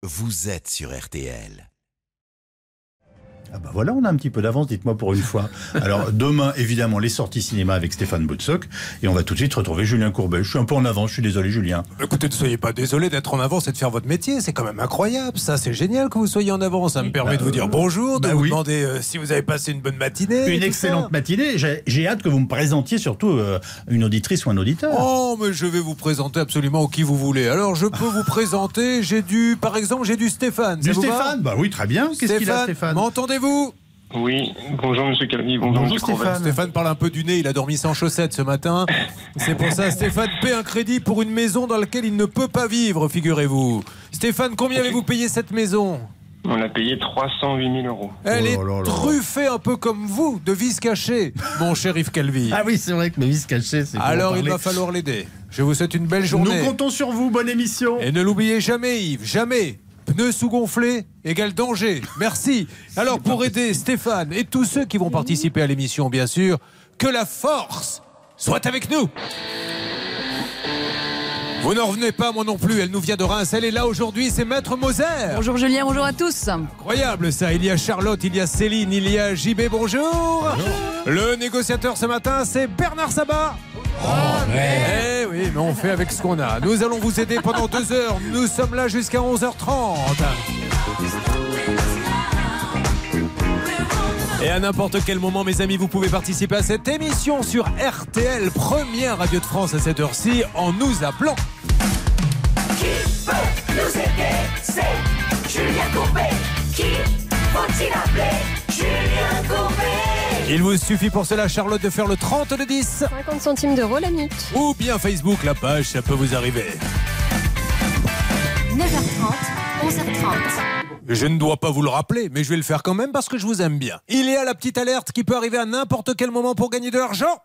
vous êtes sur RTL. Ah bah voilà, on a un petit peu d'avance, dites-moi pour une fois. Alors demain, évidemment, les sorties cinéma avec Stéphane Boutsock, et on va tout de suite retrouver Julien Courbet. Je suis un peu en avance, je suis désolé Julien. Écoutez, ne soyez pas désolé d'être en avance et de faire votre métier, c'est quand même incroyable. Ça, c'est génial que vous soyez en avance. Ça me permet de vous dire bonjour, de vous demander si vous avez passé une bonne matinée. Une excellente matinée. J'ai hâte que vous me présentiez surtout une auditrice ou un auditeur. Oh, mais je vais vous présenter absolument qui vous voulez. Alors, je peux vous présenter, par exemple, j'ai du Stéphane. Du Stéphane ? Bah oui, très bien. Qu'est-ce qu'il a, Stéphane ? M'entendez-vous ? Oui, bonjour Monsieur Calvi, bonjour Monsieur Stéphane. Stéphane parle un peu du nez, il a dormi sans chaussettes ce matin. C'est pour ça, Stéphane paie un crédit pour une maison dans laquelle il ne peut pas vivre, figurez-vous. Stéphane, combien avez-vous payé cette maison ? On a payé 308 000 euros. Elle est truffée un peu comme vous, de vis cachés, mon cher Yves Calvi. Ah oui, c'est vrai que mes vis cachés, c'est... Alors il va falloir l'aider. Je vous souhaite une belle journée. Nous comptons sur vous, bonne émission. Et ne l'oubliez jamais Yves, jamais. Pneus sous-gonflés égale danger. Merci. Alors pour aider Stéphane et tous ceux qui vont participer à l'émission, bien sûr, que la force soit avec nous. Vous n'en revenez pas, moi non plus. Elle nous vient de Reims. Elle est là aujourd'hui, c'est Maître Moser. Bonjour Julien, bonjour à tous. Incroyable ça. Il y a Charlotte, il y a Céline, il y a JB. Bonjour. Le négociateur ce matin, c'est Bernard Sabat. Eh oui, mais on fait avec ce qu'on a. Nous allons vous aider pendant 2 heures. Nous sommes là jusqu'à 11h30. Et à n'importe quel moment, mes amis, vous pouvez participer à cette émission sur RTL, première radio de France à cette heure-ci, en nous appelant. Qui peut nous aider? C'est Julien Courbet. Qui faut-il appeler? Julien Courbet. Il vous suffit pour cela, Charlotte, de faire le 3210. 50 centimes d'euros la minute. Ou bien Facebook, la page, ça peut vous arriver. 9h30, 11h30. Je ne dois pas vous le rappeler, mais je vais le faire quand même parce que je vous aime bien. Il y a la petite alerte qui peut arriver à n'importe quel moment pour gagner de l'argent.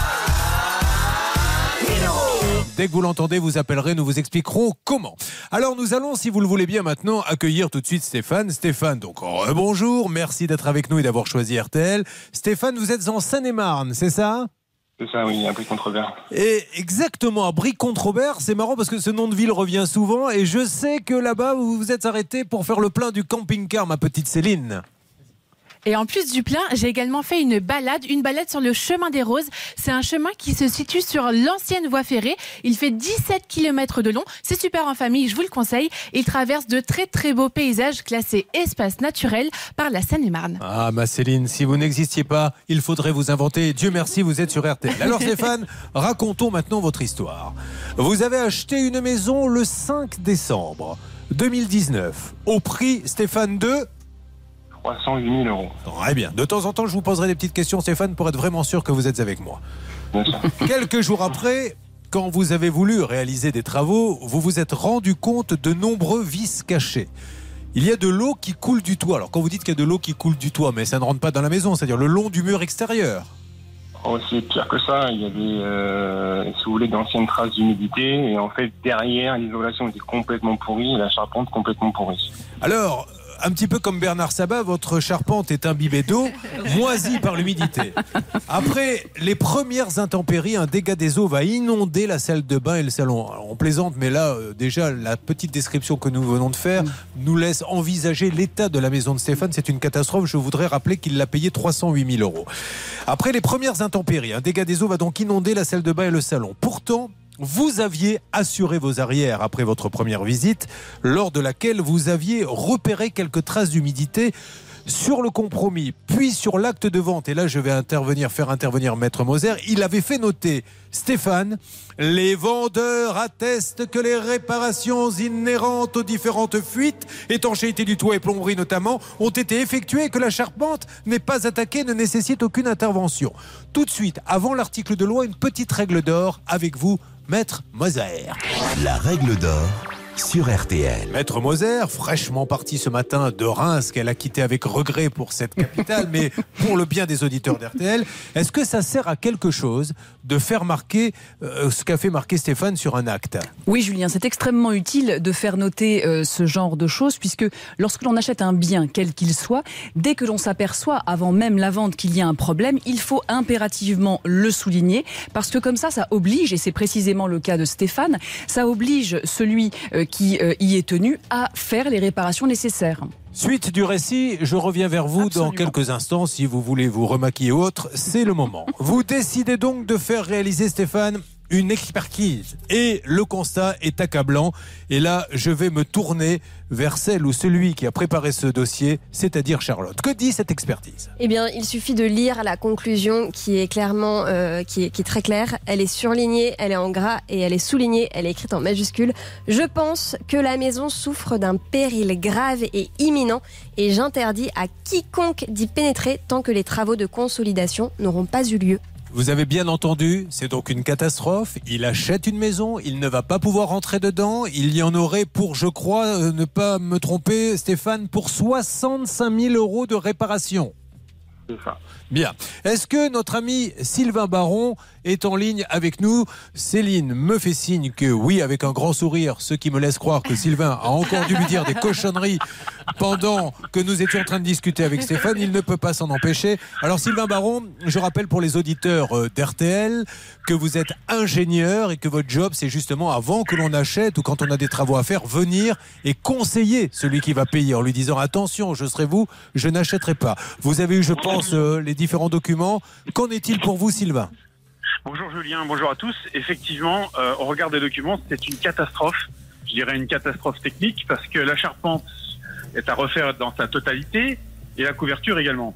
Dès que vous l'entendez, vous appellerez, nous vous expliquerons comment. Alors nous allons, si vous le voulez bien maintenant, accueillir tout de suite Stéphane. Stéphane, donc bonjour, merci d'être avec nous et d'avoir choisi RTL. Stéphane, vous êtes en Seine-et-Marne, c'est ça ? C'est ça, oui, à Brie-Contre-Robert. Et exactement, à Brie-Contre-Robert, c'est marrant parce que ce nom de ville revient souvent et je sais que là-bas, vous vous êtes arrêté pour faire le plein du camping-car, ma petite Céline. Et en plus du plein, j'ai également fait une balade sur le chemin des Roses. C'est un chemin qui se situe sur l'ancienne voie ferrée. Il fait 17 km de long. C'est super en famille, je vous le conseille. Il traverse de très très beaux paysages classés espace naturel par la Seine-et-Marne. Ah ma Céline, si vous n'existiez pas, il faudrait vous inventer. Dieu merci, vous êtes sur RTL. Alors Stéphane, racontons maintenant votre histoire. Vous avez acheté une maison le 5 décembre 2019 au prix, Stéphane, de 308 000 euros. Très bien. De temps en temps, je vous poserai des petites questions, Stéphane, pour être vraiment sûr que vous êtes avec moi. Bien sûr. Quelques jours après, quand vous avez voulu réaliser des travaux, vous vous êtes rendu compte de nombreux vices cachés. Il y a de l'eau qui coule du toit. Alors, quand vous dites qu'il y a de l'eau qui coule du toit, mais ça ne rentre pas dans la maison, c'est-à-dire le long du mur extérieur. Oh, c'est pire que ça. Il y avait, si vous voulez, d'anciennes traces d'humidité. Et en fait, derrière, l'isolation était complètement pourrie et la charpente complètement pourrie. Alors, un petit peu comme Bernard Sabat, votre charpente est imbibée d'eau, moisie par l'humidité. Après les premières intempéries, un dégât des eaux va inonder la salle de bain et le salon. Alors, on plaisante, mais là, déjà, la petite description que nous venons de faire nous laisse envisager l'état de la maison de Stéphane. C'est une catastrophe. Je voudrais rappeler qu'il l'a payé 308 000 euros. Après les premières intempéries, un dégât des eaux va donc inonder la salle de bain et le salon. Pourtant, vous aviez assuré vos arrières après votre première visite, lors de laquelle vous aviez repéré quelques traces d'humidité sur le compromis, puis sur l'acte de vente. Et là, je vais faire intervenir Maître Moser. Il avait fait noter, Stéphane, les vendeurs attestent que les réparations inhérentes aux différentes fuites, étanchéité du toit et plomberie notamment, ont été effectuées et que la charpente n'est pas attaquée, ne nécessite aucune intervention. Tout de suite, avant l'article de loi, une petite règle d'or avec vous, Maître Moser. La règle d'or sur RTL. Maître Moser, fraîchement parti ce matin de Reims, qu'elle a quitté avec regret pour cette capitale, mais pour le bien des auditeurs d'RTL, est-ce que ça sert à quelque chose de faire marquer ce qu'a fait marquer Stéphane sur un acte? Oui Julien, c'est extrêmement utile de faire noter ce genre de choses, puisque lorsque l'on achète un bien, quel qu'il soit, dès que l'on s'aperçoit, avant même la vente, qu'il y a un problème, il faut impérativement le souligner, parce que comme ça oblige, et c'est précisément le cas de Stéphane, ça oblige celui qui y est tenu à faire les réparations nécessaires. Suite du récit, je reviens vers vous Absolument. dans quelques instants. Si vous voulez vous remaquiller ou autre, c'est le moment. Vous décidez donc de faire réaliser, Stéphane, une expertise. Et le constat est accablant. Et là, je vais me tourner vers celle ou celui qui a préparé ce dossier, c'est-à-dire Charlotte. Que dit cette expertise ? Eh bien, il suffit de lire la conclusion qui est clairement, qui est très claire. Elle est surlignée, elle est en gras et elle est soulignée, elle est écrite en majuscule. Je pense que la maison souffre d'un péril grave et imminent et j'interdis à quiconque d'y pénétrer tant que les travaux de consolidation n'auront pas eu lieu. Vous avez bien entendu, c'est donc une catastrophe. Il achète une maison, il ne va pas pouvoir rentrer dedans. Il y en aurait pour, je crois, ne pas me tromper, Stéphane, pour 65 000 € de réparation. C'est ça. Bien. Est-ce que notre ami Sylvain Baron est en ligne avec nous ? Céline me fait signe que oui, avec un grand sourire, ce qui me laisse croire que Sylvain a encore dû lui dire des cochonneries pendant que nous étions en train de discuter avec Stéphane. Il ne peut pas s'en empêcher. Alors Sylvain Baron, je rappelle pour les auditeurs d'RTL que vous êtes ingénieur et que votre job, c'est justement avant que l'on achète ou quand on a des travaux à faire, venir et conseiller celui qui va payer en lui disant attention, je serai vous, je n'achèterai pas. Vous avez eu, je pense, les différents documents. Qu'en est-il pour vous, Sylvain ? Bonjour Julien, bonjour à tous. Effectivement, au regard des documents, c'est une catastrophe. Je dirais une catastrophe technique parce que la charpente est à refaire dans sa totalité et la couverture également.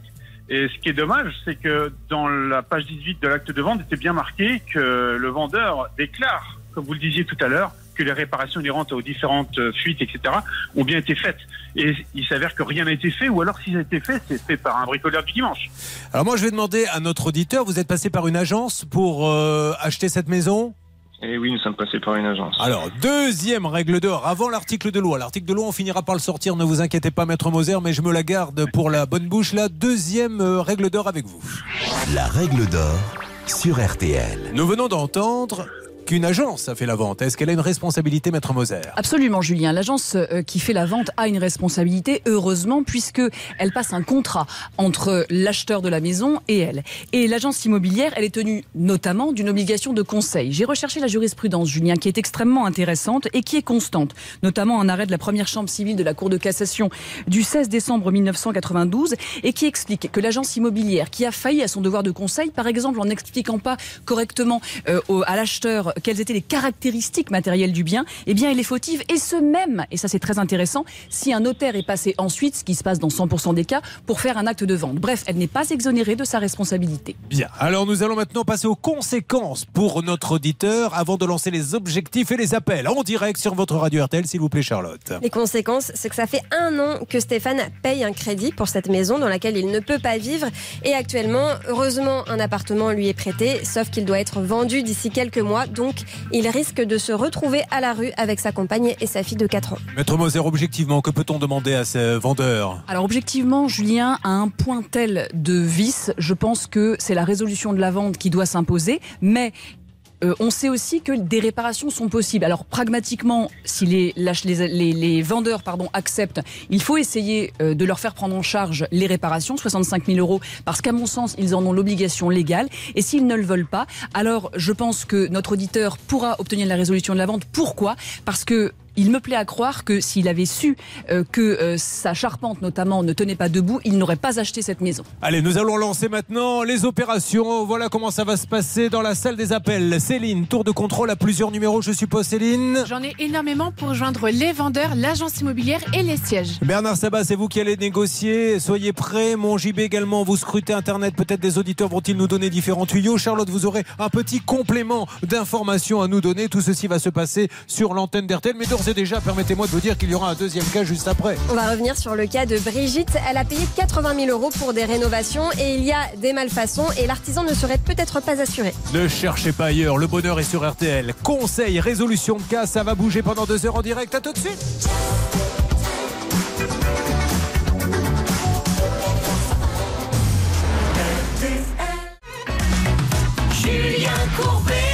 Et ce qui est dommage, c'est que dans la page 18 de l'acte de vente, était bien marqué que le vendeur déclare, comme vous le disiez tout à l'heure, que les réparations inhérentes aux différentes fuites, etc., ont bien été faites. Et il s'avère que rien n'a été fait, ou alors si ça a été fait, c'est fait par un bricoleur du dimanche. Alors moi, je vais demander à notre auditeur, vous êtes passé par une agence pour acheter cette maison ? Et oui, nous sommes passés par une agence. Alors, deuxième règle d'or, avant l'article de loi. L'article de loi, on finira par le sortir, ne vous inquiétez pas, Maître Moser, mais je me la garde pour la bonne bouche. La deuxième règle d'or avec vous. La règle d'or sur RTL. Nous venons d'entendre qu'une agence a fait la vente. Est-ce qu'elle a une responsabilité, Maître Moser ? Absolument, Julien. L'agence qui fait la vente a une responsabilité, heureusement, puisqu'elle passe un contrat entre l'acheteur de la maison et elle. Et l'agence immobilière, elle est tenue notamment d'une obligation de conseil. J'ai recherché la jurisprudence, Julien, qui est extrêmement intéressante et qui est constante, notamment un arrêt de la première chambre civile de la Cour de cassation du 16 décembre 1992 et qui explique que l'agence immobilière qui a failli à son devoir de conseil, par exemple en n'expliquant pas correctement à l'acheteur quelles étaient les caractéristiques matérielles du bien, eh bien elle est fautive, et ce même, et ça c'est très intéressant, si un notaire est passé ensuite, ce qui se passe dans 100% des cas, pour faire un acte de vente. Bref, elle n'est pas exonérée de sa responsabilité. Bien, alors nous allons maintenant passer aux conséquences pour notre auditeur avant de lancer les objectifs et les appels en direct sur votre radio RTL, s'il vous plaît Charlotte. Les conséquences, c'est que ça fait 1 an que Stéphane paye un crédit pour cette maison dans laquelle il ne peut pas vivre. Et actuellement, heureusement, un appartement lui est prêté, sauf qu'il doit être vendu d'ici quelques mois. Donc, il risque de se retrouver à la rue avec sa compagne et sa fille de 4 ans. Maître Moser, objectivement, que peut-on demander à ces vendeurs ? Alors objectivement, Julien, à un point tel de vice, je pense que c'est la résolution de la vente qui doit s'imposer, mais on sait aussi que des réparations sont possibles. Alors pragmatiquement, si les vendeurs acceptent, il faut essayer de leur faire prendre en charge les réparations, 65 000 €, parce qu'à mon sens, ils en ont l'obligation légale. Et s'ils ne le veulent pas, alors je pense que notre auditeur pourra obtenir la résolution de la vente. Pourquoi ? Parce que il me plaît à croire que s'il avait su que sa charpente notamment ne tenait pas debout, il n'aurait pas acheté cette maison. Allez, nous allons lancer maintenant les opérations. Voilà comment ça va se passer dans la salle des appels. Céline, tour de contrôle à plusieurs numéros, je suppose, Céline. J'en ai énormément pour joindre les vendeurs, l'agence immobilière et les sièges. Bernard Sabat, c'est vous qui allez négocier. Soyez prêts. Mon JB également, vous scrutez Internet. Peut-être des auditeurs vont-ils nous donner différents tuyaux. Charlotte, vous aurez un petit complément d'informations à nous donner. Tout ceci va se passer sur l'antenne d'RTL. Mais d'ores et déjà, permettez-moi de vous dire qu'il y aura un deuxième cas juste après. On va revenir sur le cas de Brigitte. Elle a payé 80 000 € pour des rénovations et il y a des malfaçons et l'artisan ne serait peut-être pas assuré. Ne cherchez pas ailleurs, le bonheur est sur RTL. Conseil, résolution de cas, ça va bouger pendant 2 heures en direct. À tout de suite. Julien Courbet.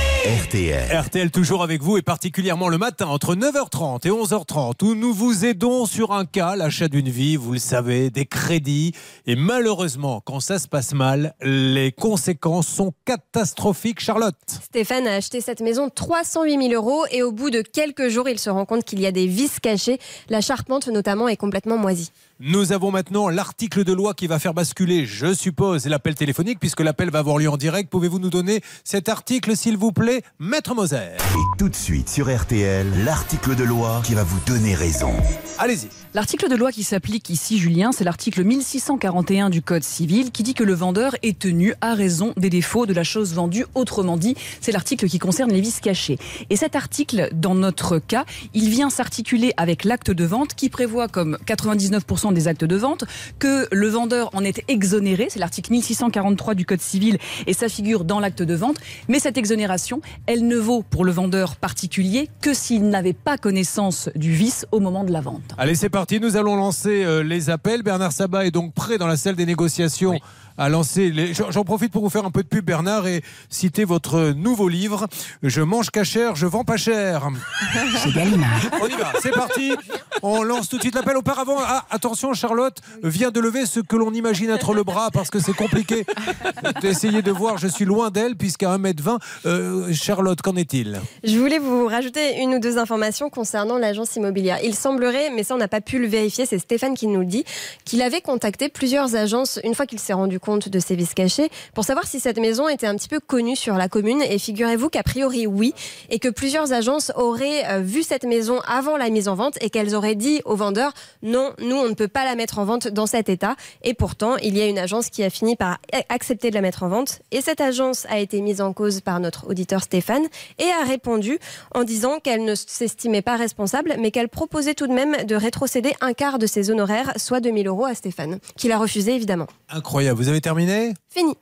RTL. RTL toujours avec vous et particulièrement le matin entre 9h30 et 11h30 où nous vous aidons sur un cas, l'achat d'une vie, vous le savez, des crédits. Et malheureusement, quand ça se passe mal, les conséquences sont catastrophiques. Charlotte. Stéphane a acheté cette maison 308 000 € et au bout de quelques jours, il se rend compte qu'il y a des vices cachés. La charpente notamment est complètement moisie. Nous avons maintenant l'article de loi qui va faire basculer, je suppose, l'appel téléphonique, puisque l'appel va avoir lieu en direct. Pouvez-vous nous donner cet article, s'il vous plaît, Maître Moser? Et tout de suite sur RTL, l'article de loi qui va vous donner raison. Allez-y. L'article de loi qui s'applique ici, Julien, c'est l'article 1641 du Code civil qui dit que le vendeur est tenu à raison des défauts de la chose vendue. Autrement dit, c'est l'article qui concerne les vices cachés. Et cet article, dans notre cas, il vient s'articuler avec l'acte de vente qui prévoit, comme 99% des actes de vente, que le vendeur en est exonéré. C'est l'article 1643 du Code civil et ça figure dans l'acte de vente. Mais cette exonération, elle ne vaut pour le vendeur particulier que s'il n'avait pas connaissance du vice au moment de la vente. Allez, c'est parti. Nous allons lancer les appels. Bernard Sabat est donc prêt dans la salle des négociations à lancer les... J'en profite pour vous faire un peu de pub, Bernard, et citer votre nouveau livre. Je mange cachère, je vends pas cher. C'est Gallimard. On y va, c'est parti. On lance tout de suite l'appel. Auparavant, attention, Charlotte vient de lever ce que l'on imagine être le bras parce que c'est compliqué d'essayer de voir. Je suis loin d'elle puisqu'à 1m20. Charlotte, qu'en est-il? Je voulais vous rajouter une ou deux informations concernant l'agence immobilière. Il semblerait, mais ça on n'a pas pu le vérifier, c'est Stéphane qui nous le dit, qu'il avait contacté plusieurs agences une fois qu'il s'est rendu compte de ces vices cachés pour savoir si cette maison était un petit peu connue sur la commune. Et figurez-vous qu'a priori oui, et que plusieurs agences auraient vu cette maison avant la mise en vente et qu'elles auraient dit aux vendeurs non, nous on ne peut pas la mettre en vente dans cet état. Et pourtant il y a une agence qui a fini par accepter de la mettre en vente, et cette agence a été mise en cause par notre auditeur Stéphane et a répondu en disant qu'elle ne s'estimait pas responsable mais qu'elle proposait tout de même de rétrocéder un quart de ses honoraires, soit 2 000 € à Stéphane, qu'il a refusé évidemment. Incroyable, vous avez terminé? Fini.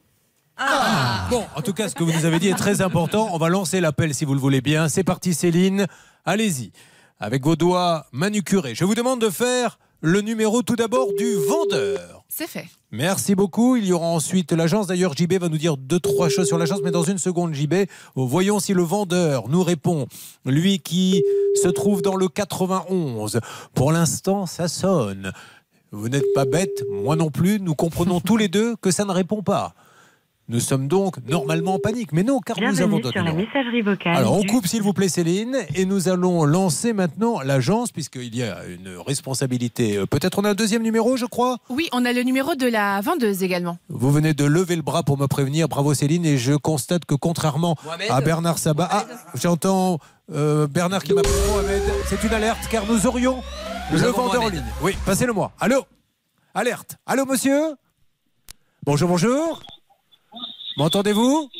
Bon, en tout cas, ce que vous nous avez dit est très important. On va lancer l'appel si vous le voulez bien. C'est parti, Céline. Allez-y. Avec vos doigts manucurés. Je vous demande de faire le numéro tout d'abord du vendeur. C'est fait. Merci beaucoup. Il y aura ensuite l'agence. D'ailleurs, JB va nous dire 2-3 choses sur l'agence, mais dans une seconde, JB, voyons si le vendeur nous répond. Lui qui se trouve dans le 91. Pour l'instant, ça sonne. Vous n'êtes pas bête, moi non plus. Nous comprenons tous les deux que ça ne répond pas. Nous sommes donc normalement en panique. Mais non, car nous avons d'autres numéros. Messagerie vocale. Alors, on coupe s'il vous plaît, Céline, et nous allons lancer maintenant l'agence, puisqu'il y a une responsabilité. Peut-être on a un deuxième numéro, je crois? Oui, on a le numéro de la vendeuse également. Vous venez de lever le bras pour me prévenir. Bravo, Céline. Et je constate que contrairement à Bernard Sabat... j'entends Bernard qui m'appelle Mohamed. C'est une alerte, car nous aurions le vendeur en ligne. Oui, passez-le-moi. Allô? Alerte. Allô, monsieur? Bonjour, bonjour. M'entendez-vous?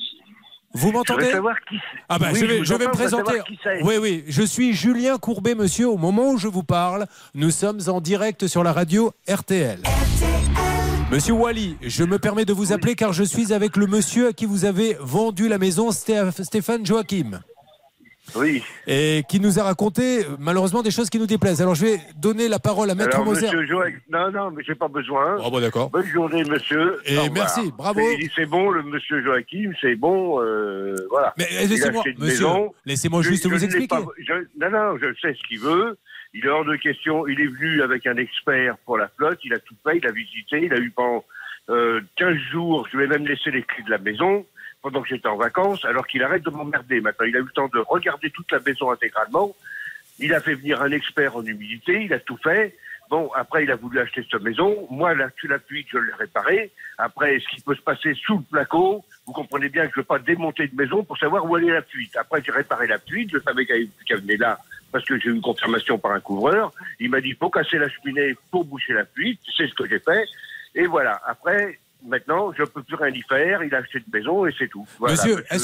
Vous m'entendez? Je veux savoir qui c'est. Ah ben, oui, je vais me présenter. Oui, je suis Julien Courbet, monsieur. Au moment où je vous parle, nous sommes en direct sur la radio RTL. Monsieur Wally, je me permets de vous appeler car je suis avec le monsieur à qui vous avez vendu la maison, Stéphane Joachim. Oui. Et qui nous a raconté malheureusement des choses qui nous déplaisent. Alors je vais donner la parole à Maître Moser. Non, mais j'ai pas besoin. Oh, bon, d'accord. Bonne journée, monsieur. Et merci, bravo. C'est bon, le monsieur Joachim, c'est bon, voilà. Mais laissez-moi, monsieur, laissez-moi juste vous expliquer. Non, je sais ce qu'il veut. Il est hors de question. Il est venu avec un expert pour la flotte. Il a tout fait, il a visité. Il a eu pendant 15 jours, je lui ai même laissé les clés de la maison pendant que j'étais en vacances, alors qu'il arrête de m'emmerder. Maintenant, il a eu le temps de regarder toute la maison intégralement. Il a fait venir un expert en humidité, il a tout fait. Bon, après, il a voulu acheter cette maison. Moi, la fuite, je l'ai réparée. Après, ce qui peut se passer sous le placo, vous comprenez bien que je ne veux pas démonter de maison pour savoir où allait la fuite. Après, j'ai réparé la fuite. Je savais qu'elle venait là parce que j'ai eu une confirmation par un couvreur. Il m'a dit, faut casser la cheminée pour boucher la fuite. C'est ce que j'ai fait. Et voilà. Après... Maintenant, je ne peux plus rien y faire. Il a acheté une maison et c'est tout. Voilà, monsieur, est-ce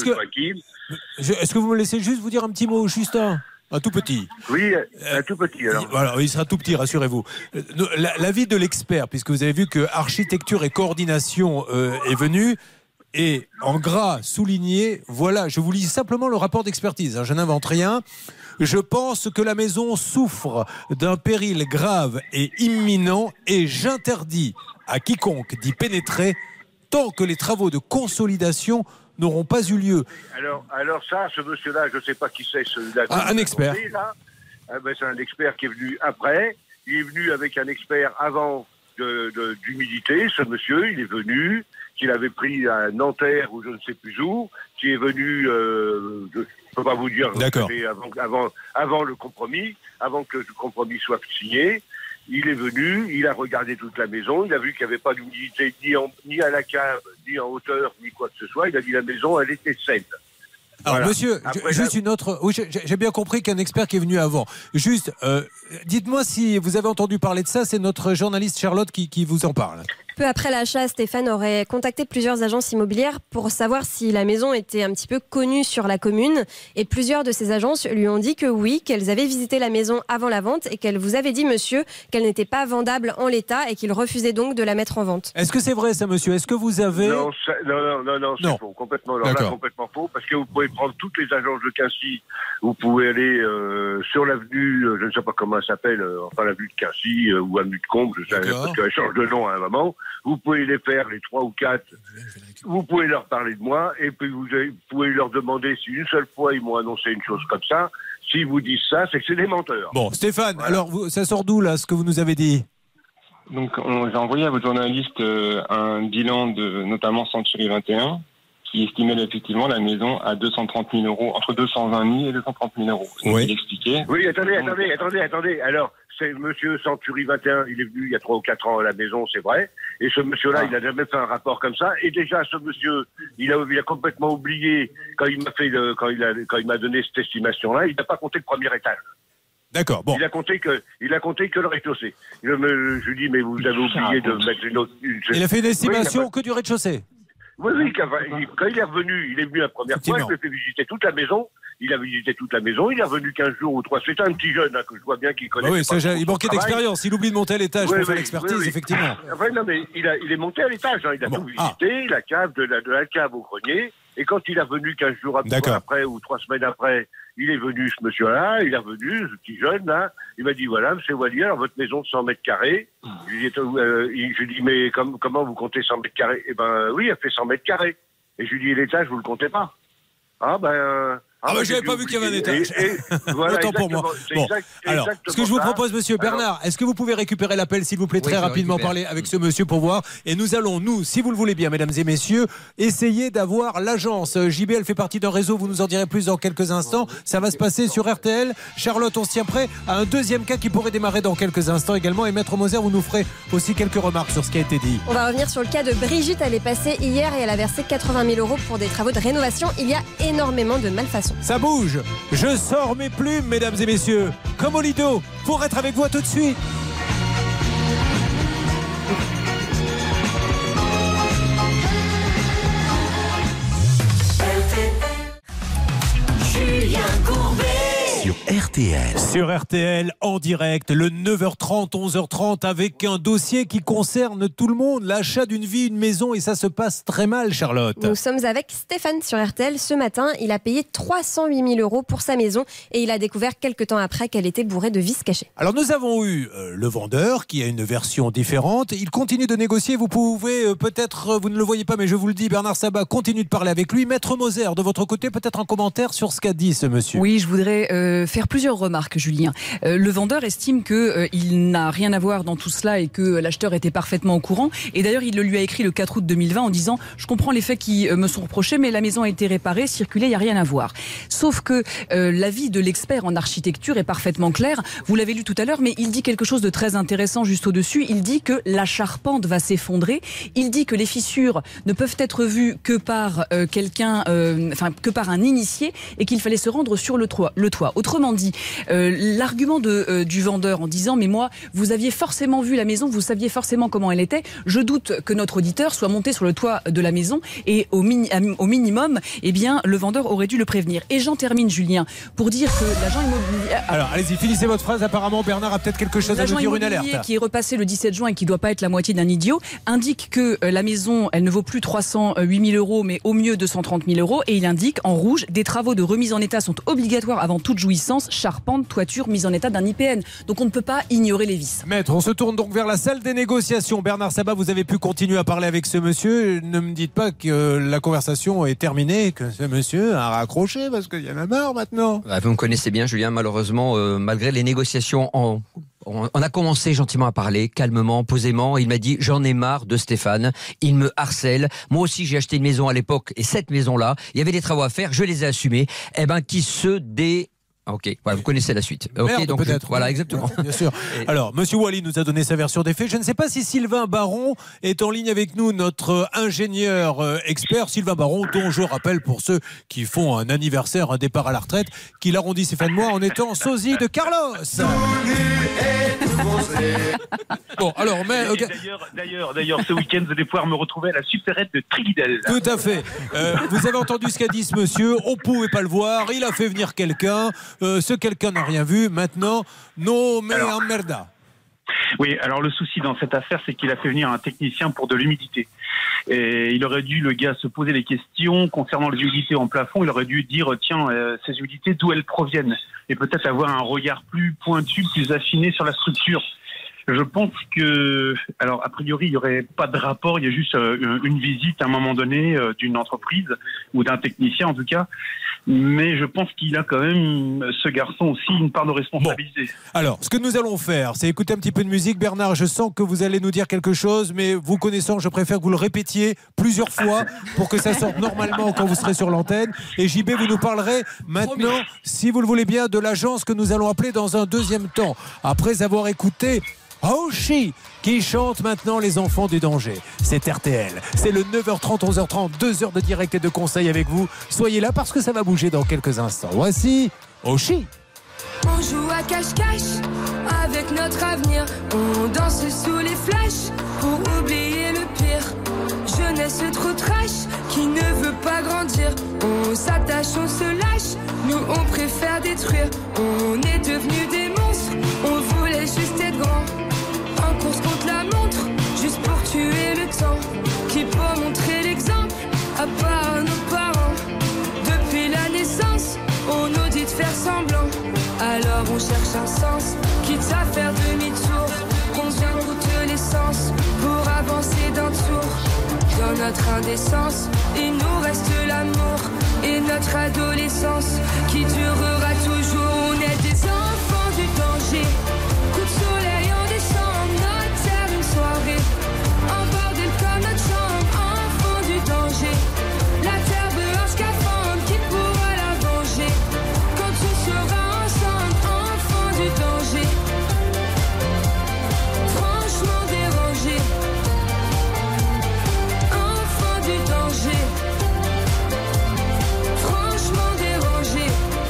que vous me laissez juste vous dire un petit mot, Justin? Un tout petit. Oui, un tout petit. Alors. Voilà, il sera tout petit, rassurez-vous. L'avis de l'expert, puisque vous avez vu que architecture et coordination est venu, et en gras souligné, voilà, je vous lis simplement le rapport d'expertise, hein, je n'invente rien. Je pense que la maison souffre d'un péril grave et imminent et j'interdis à quiconque d'y pénétrer tant que les travaux de consolidation n'auront pas eu lieu. Alors ça, ce monsieur-là, je ne sais pas qui c'est, celui-là. Un expert. C'est un expert qui est venu après. Il est venu avec un expert avant d'humidité. Ce monsieur, il est venu, qu'il avait pris à Nanterre ou je ne sais plus où, qui est venu, je ne peux pas vous dire, avant le compromis, avant que le compromis soit signé. Il est venu, il a regardé toute la maison, il a vu qu'il n'y avait pas d'humidité ni à la cave, ni en hauteur, ni quoi que ce soit. Il a dit la maison, elle était saine. Alors, Voilà. monsieur, juste une autre. Oui, j'ai bien compris qu'un expert qui est venu avant. Juste, dites-moi si vous avez entendu parler de ça. C'est notre journaliste Charlotte qui vous en parle. Peu après l'achat, Stéphane aurait contacté plusieurs agences immobilières pour savoir si la maison était un petit peu connue sur la commune. Et plusieurs de ces agences lui ont dit que oui, qu'elles avaient visité la maison avant la vente et qu'elles vous avaient dit, monsieur, qu'elle n'était pas vendable en l'état et qu'ils refusaient donc de la mettre en vente. Est-ce que c'est vrai ça, monsieur? Est-ce que vous avez... Non, c'est faux, complètement. Alors là, complètement faux, parce que vous pouvez prendre toutes les agences de Quincy, vous pouvez aller sur l'avenue, je ne sais pas comment elle s'appelle, l'avenue de Quincy ou avenue de Combe, je sais, parce qu'elle change de nom à un moment. Vous pouvez les faire, les 3 ou 4. Vous pouvez leur parler de moi et puis vous pouvez leur demander si une seule fois ils m'ont annoncé une chose comme ça. S'ils vous disent ça, c'est que c'est des menteurs. Bon, Stéphane, alors ça sort d'où là, ce que vous nous avez dit? Donc, j'ai envoyé à votre journaliste un bilan de notamment Century 21 qui estimait effectivement la maison à 230 000 euros, entre 220 000 et 230 000 euros. Oui. Il expliquait. Oui, attendez. Alors, c'est monsieur Century 21, il est venu il y a 3 ou 4 ans à la maison, c'est vrai. Et ce monsieur-là, il n'a jamais fait un rapport comme ça. Et déjà, ce monsieur, il a complètement oublié quand il m'a donné cette estimation-là, il n'a pas compté le premier étage. D'accord, bon. Il a compté que le rez-de-chaussée. Je lui dis, mais vous avez oublié de mettre une autre. Il a fait une estimation que du rez-de-chaussée. Oui, quand il est revenu, il est venu la première fois, je lui ai fait visiter toute la maison. Il a visité toute la maison, il est revenu 15 jours ou 3. C'est un petit jeune que je vois bien qu'il connaît. Oui, il manquait d'expérience. Il oublie de monter à l'étage pour faire l'expertise, effectivement. Enfin, non, mais il est monté à l'étage. Il a tout visité, la cave, de la cave au grenier. Et quand il est revenu 15 jours après ou 3 semaines après, il est venu, ce monsieur-là, il est revenu, ce petit jeune, là. Il m'a dit, voilà, monsieur Wally, alors votre maison de 100 mètres carrés. Je lui dis, mais comment vous comptez 100 mètres carrés? Eh ben, oui, elle fait 100 mètres carrés. Et je lui dis, l'étage, vous le comptez pas? J'avais pas vu qu'il y avait un étage. Voilà, autant pour moi. Bon, alors, ce que je vous propose, monsieur Bernard, est-ce que vous pouvez récupérer l'appel, s'il vous plaît, très rapidement, parler avec ce monsieur pour voir. Et nous allons, si vous le voulez bien, mesdames et messieurs, essayer d'avoir l'agence. JB, elle fait partie d'un réseau, vous nous en direz plus dans quelques instants. Ça va se passer sur RTL. Charlotte, on se tient prêt à un deuxième cas qui pourrait démarrer dans quelques instants également. Et Maître Moser, vous nous ferez aussi quelques remarques sur ce qui a été dit. On va revenir sur le cas de Brigitte. Elle est passée hier et elle a versé 80 000 euros pour des travaux de rénovation. Il y a énormément de malfaçons. Ça bouge. Je sors mes plumes, mesdames et messieurs, comme au Lido, pour être avec vous tout de suite. Julien Courbet. Sur RTL. Sur RTL, en direct, le 9h30, 11h30, avec un dossier qui concerne tout le monde, l'achat d'une vie, une maison, et ça se passe très mal, Charlotte. Nous sommes avec Stéphane sur RTL. Ce matin, il a payé 308 000 euros pour sa maison et il a découvert quelques temps après qu'elle était bourrée de vis cachés. Alors nous avons eu le vendeur qui a une version différente. Il continue de négocier. Vous pouvez peut-être, vous ne le voyez pas, mais je vous le dis, Bernard Sabat continue de parler avec lui. Maître Moser, de votre côté, peut-être un commentaire sur ce qu'a dit ce monsieur. Oui, je voudrais faire plusieurs remarques, Julien. Le vendeur estime qu'il n'a rien à voir dans tout cela et que l'acheteur était parfaitement au courant. Et d'ailleurs, il le lui a écrit le 4 août 2020 en disant « Je comprends les faits qui me sont reprochés, mais la maison a été réparée, circulée, il n'y a rien à voir. » Sauf que l'avis de l'expert en architecture est parfaitement clair. Vous l'avez lu tout à l'heure, mais il dit quelque chose de très intéressant juste au-dessus. Il dit que la charpente va s'effondrer. Il dit que les fissures ne peuvent être vues que par que par un initié et qu'il fallait se rendre sur le toit. Autrement dit, l'argument du vendeur en disant « Mais moi, vous aviez forcément vu la maison, vous saviez forcément comment elle était. Je doute que notre auditeur soit monté sur le toit de la maison et au minimum, eh bien, le vendeur aurait dû le prévenir. » Et j'en termine, Julien, pour dire que l'agent immobilier... Alors, allez-y, finissez votre phrase. Apparemment, Bernard a peut-être quelque chose à nous dire, une alerte. L'agent qui est repassé le 17 juin et qui ne doit pas être la moitié d'un idiot, indique que la maison, elle ne vaut plus 308 000 euros, mais au mieux 230 000 euros. Et il indique, en rouge, des travaux de remise en état sont obligatoires avant toute jouissance. sens charpente, toiture, mise en état d'un IPN. Donc on ne peut pas ignorer les vices. Maître, on se tourne donc vers la salle des négociations. Bernard Sabat, vous avez pu continuer à parler avec ce monsieur. Ne me dites pas que la conversation est terminée, que ce monsieur a raccroché parce qu'il y en a marre maintenant. Vous me connaissez bien, Julien, malheureusement, malgré les négociations, on a commencé gentiment à parler, calmement, posément. Il m'a dit, j'en ai marre de Stéphane, il me harcèle. Moi aussi, j'ai acheté une maison à l'époque, et cette maison-là, il y avait des travaux à faire, je les ai assumés. Qui se Ok, voilà, vous connaissez la suite. Merde, donc peut-être. Voilà, exactement. Bien sûr. Alors, Monsieur Wally nous a donné sa version des faits. Je ne sais pas si Sylvain Baron est en ligne avec nous, notre ingénieur expert. Sylvain Baron, dont je rappelle pour ceux qui font un anniversaire, un départ à la retraite, qu'il arrondit ses fins de mois en étant sosie de Carlos. Bon, alors, mais okay. D'ailleurs, ce week-end, vous allez pouvoir me retrouver à la supérette de Trinidad. Tout à fait. Vous avez entendu ce qu'a dit ce monsieur. On pouvait pas le voir. Il a fait venir quelqu'un. Ce quelqu'un n'a rien vu. Maintenant, no me emmerda. Oui, alors le souci dans cette affaire, c'est qu'il a fait venir un technicien pour de l'humidité. Et il aurait dû, le gars, se poser des questions concernant les humidités en plafond. Il aurait dû dire, tiens, ces humidités, d'où elles proviennent? Et peut-être avoir un regard plus pointu, plus affiné sur la structure. Je pense que, alors a priori, il n'y aurait pas de rapport, il y a juste une visite à un moment donné d'une entreprise ou d'un technicien en tout cas. Mais je pense qu'il a quand même, ce garçon aussi, une part de responsabilité. Bon. Alors, ce que nous allons faire, c'est écouter un petit peu de musique. Bernard, je sens que vous allez nous dire quelque chose, mais vous connaissant, je préfère que vous le répétiez plusieurs fois pour que ça sorte normalement quand vous serez sur l'antenne. Et JB, vous nous parlerez maintenant, si vous le voulez bien, de l'agence que nous allons appeler dans un deuxième temps. Après avoir écouté Hoshi qui chante maintenant les enfants du danger. C'est RTL. C'est le 9h30, 11h30, 2 heures de direct et de conseils avec vous. Soyez là parce que ça va bouger dans quelques instants. Voici Hoshi. On joue à cache-cache avec notre avenir. On danse sous les flashs pour oublier le pire. Jeunesse trop trash qui ne veut pas grandir. On s'attache, on se lâche. Nous on préfère détruire. On est devenus des monstres. On voulait juste être grand. En course contre la montre, juste pour tuer le temps. Qui peut montrer l'exemple, à part nos parents. Depuis la naissance, on nous dit de faire semblant. Alors on cherche un sens, quitte à faire demi-tour. Combien coûte l'essence pour avancer d'un tour? Dans notre indécence, il nous reste l'amour et notre adolescence qui durera toujours. On est des enfants du danger. Coup de soleil en décembre, notre terre une soirée. En bordel comme notre chambre, enfants du danger. La terre veut un scaphandre qui pourra la venger. Quand tout sera ensemble, enfants du danger. Franchement dérangé. Enfants du danger. Franchement dérangé.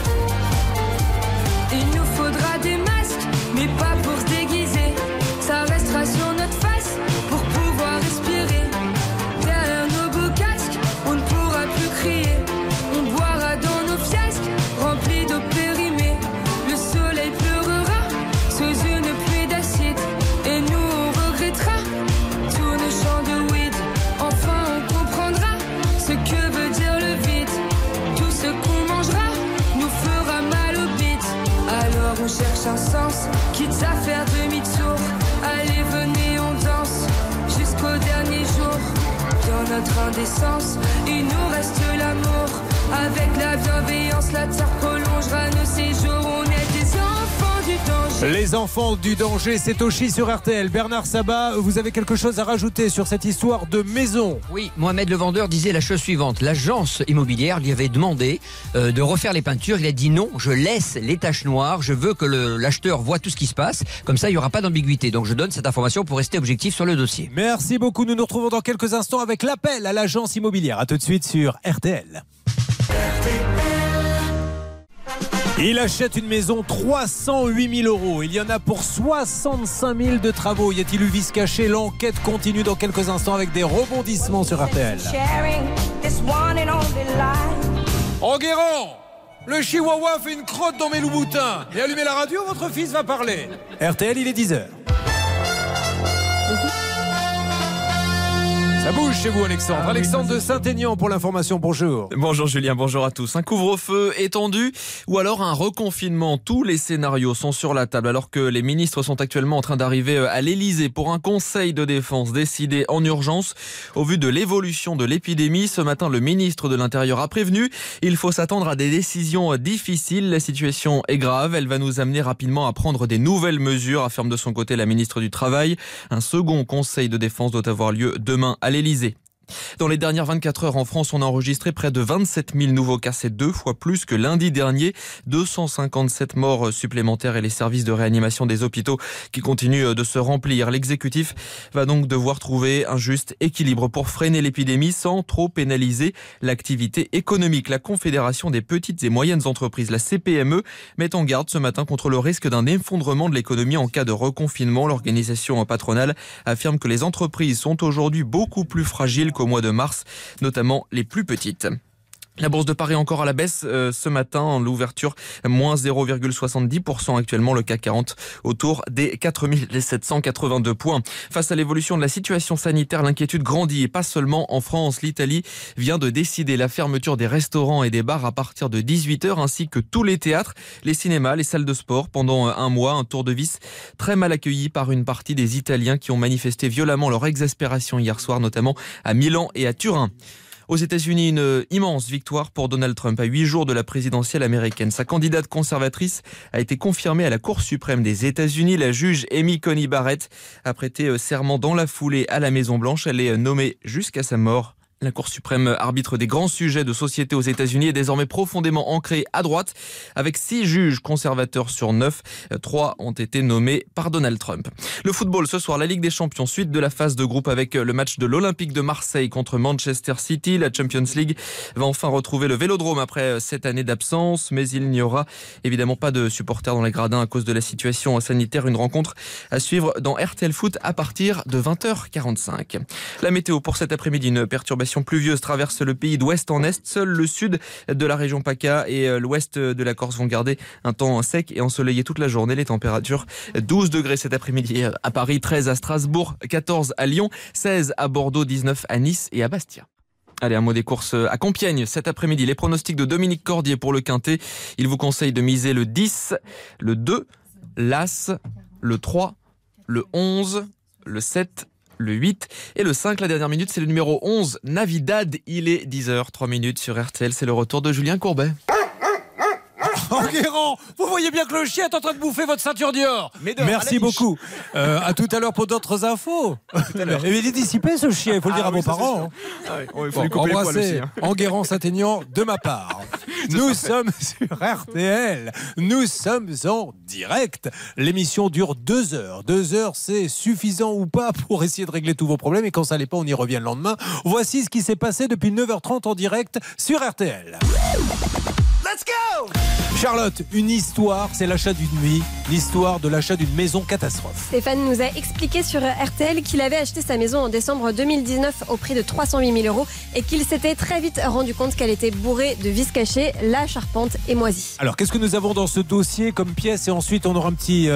Il nous faudra des masques, mais pas pour se déguiser. Ça restera sur notre face pour pouvoir respirer. Derrière nos beaux casques, on ne pourra plus crier. On boira dans nos fiasques, remplis d'eau périmée. Le soleil pleurera sous une pluie d'acide. Et nous on regrettera tous nos champs de weed. Enfin on comprendra ce que veut dire le vide. Tout ce qu'on mangera nous fera mal au bide. Alors on cherche un sens, quitte à faire demi-tour. Allez venez on danse jusqu'au dernier jour. Dans notre indécence, il nous reste l'amour. Avec la bienveillance, la terre prolongera nos séjours. On est des enfants du danger. Les enfants du danger, c'est Hoshi sur RTL. Bernard Sabat, vous avez quelque chose à rajouter sur cette histoire de maison? Oui, Mohamed le vendeur disait la chose suivante. L'agence immobilière lui avait demandé de refaire les peintures. Il a dit non, je laisse les taches noires. Je veux que l'acheteur voit tout ce qui se passe. Comme ça, il n'y aura pas d'ambiguïté. Donc je donne cette information pour rester objectif sur le dossier. Merci beaucoup. Nous nous retrouvons dans quelques instants avec l'appel à l'agence immobilière. A tout de suite sur RTL. Il achète une maison 308 000 €. Il y en a pour 65 000 de travaux. Y a-t-il eu vice caché? L'enquête continue dans quelques instants avec des rebondissements sur RTL. Enguerrand, le chihuahua fait une crotte dans mes loups-boutins. Et allumez la radio, votre fils va parler. RTL, il est 10h. Ça bouge chez vous, Alexandre. Alexandre de Saint-Aignan pour l'information. Bonjour. Bonjour Julien, bonjour à tous. Un couvre-feu étendu ou alors un reconfinement. Tous les scénarios sont sur la table alors que les ministres sont actuellement en train d'arriver à l'Elysée pour un conseil de défense décidé en urgence. Au vu de l'évolution de l'épidémie, ce matin, le ministre de l'Intérieur a prévenu. Il faut s'attendre à des décisions difficiles. La situation est grave. Elle va nous amener rapidement à prendre des nouvelles mesures, affirme de son côté la ministre du Travail. Un second conseil de défense doit avoir lieu demain à l'Elysée. Dans les dernières 24 heures en France, on a enregistré près de 27 000 nouveaux cas. C'est 2 fois plus que lundi dernier. 257 morts supplémentaires et les services de réanimation des hôpitaux qui continuent de se remplir. L'exécutif va donc devoir trouver un juste équilibre pour freiner l'épidémie sans trop pénaliser l'activité économique. La Confédération des petites et moyennes entreprises, la CPME, met en garde ce matin contre le risque d'un effondrement de l'économie en cas de reconfinement. L'organisation patronale affirme que les entreprises sont aujourd'hui beaucoup plus fragiles qu'au mois de mars, notamment les plus petites. La bourse de Paris encore à la baisse ce matin, l'ouverture moins 0,70% actuellement, le CAC 40 autour des 4782 points. Face à l'évolution de la situation sanitaire, l'inquiétude grandit et pas seulement en France. L'Italie vient de décider la fermeture des restaurants et des bars à partir de 18h ainsi que tous les théâtres, les cinémas, les salles de sport pendant un mois. Un tour de vis très mal accueilli par une partie des Italiens qui ont manifesté violemment leur exaspération hier soir, notamment à Milan et à Turin. Aux États-Unis, une immense victoire pour Donald Trump à 8 jours de la présidentielle américaine. Sa candidate conservatrice a été confirmée à la Cour suprême des États-Unis. La juge Amy Coney Barrett a prêté serment dans la foulée à la Maison-Blanche. Elle est nommée jusqu'à sa mort. La Cour suprême, arbitre des grands sujets de société aux États-Unis, est désormais profondément ancrée à droite, avec 6 juges conservateurs sur 9. 3 ont été nommés par Donald Trump. Le football, ce soir, la Ligue des Champions, suite de la phase de groupe avec le match de l'Olympique de Marseille contre Manchester City. La Champions League va enfin retrouver le Vélodrome après 7 années d'absence, mais il n'y aura évidemment pas de supporters dans les gradins à cause de la situation sanitaire. Une rencontre à suivre dans RTL Foot à partir de 20h45. La météo pour cet après-midi, une perturbation pluvieuse traverse le pays d'ouest en est. Seul le sud de la région PACA et l'ouest de la Corse vont garder un temps sec et ensoleillé toute la journée. Les températures 12 degrés cet après-midi à Paris, 13 à Strasbourg, 14 à Lyon, 16 à Bordeaux, 19 à Nice et à Bastia. Allez, un mot des courses à Compiègne cet après-midi. Les pronostics de Dominique Cordier pour le Quintet. Il vous conseille de miser le 10, le 2, l'As, le 3, le 11, le 7, le 8 et le 5. La dernière minute, c'est le numéro 11, Navidad. Il est 10h, 3 minutes sur RTL. C'est le retour de Julien Courbet. Enguerrand, vous voyez bien que le chien est en train de bouffer votre ceinture Dior. Merci beaucoup. À tout à l'heure pour d'autres infos. Il est dissipé ce chien, il faut le dire à vos parents. Il faut lui couper les poils aussi. Enguerrand Saint-Aignan de ma part. Nous sommes sur RTL. Nous sommes en direct. L'émission dure 2 heures. 2 heures, c'est suffisant ou pas pour essayer de régler tous vos problèmes. Et quand ça l'est pas, on y revient le lendemain. Voici ce qui s'est passé depuis 9h30 en direct sur RTL. Let's go! Charlotte, une histoire, c'est l'achat d'une vie, l'histoire de l'achat d'une maison catastrophe. Stéphane nous a expliqué sur RTL qu'il avait acheté sa maison en décembre 2019 au prix de 308 000 € et qu'il s'était très vite rendu compte qu'elle était bourrée de vis cachés, la charpente est moisie. Alors, qu'est-ce que nous avons dans ce dossier comme pièce et ensuite on aura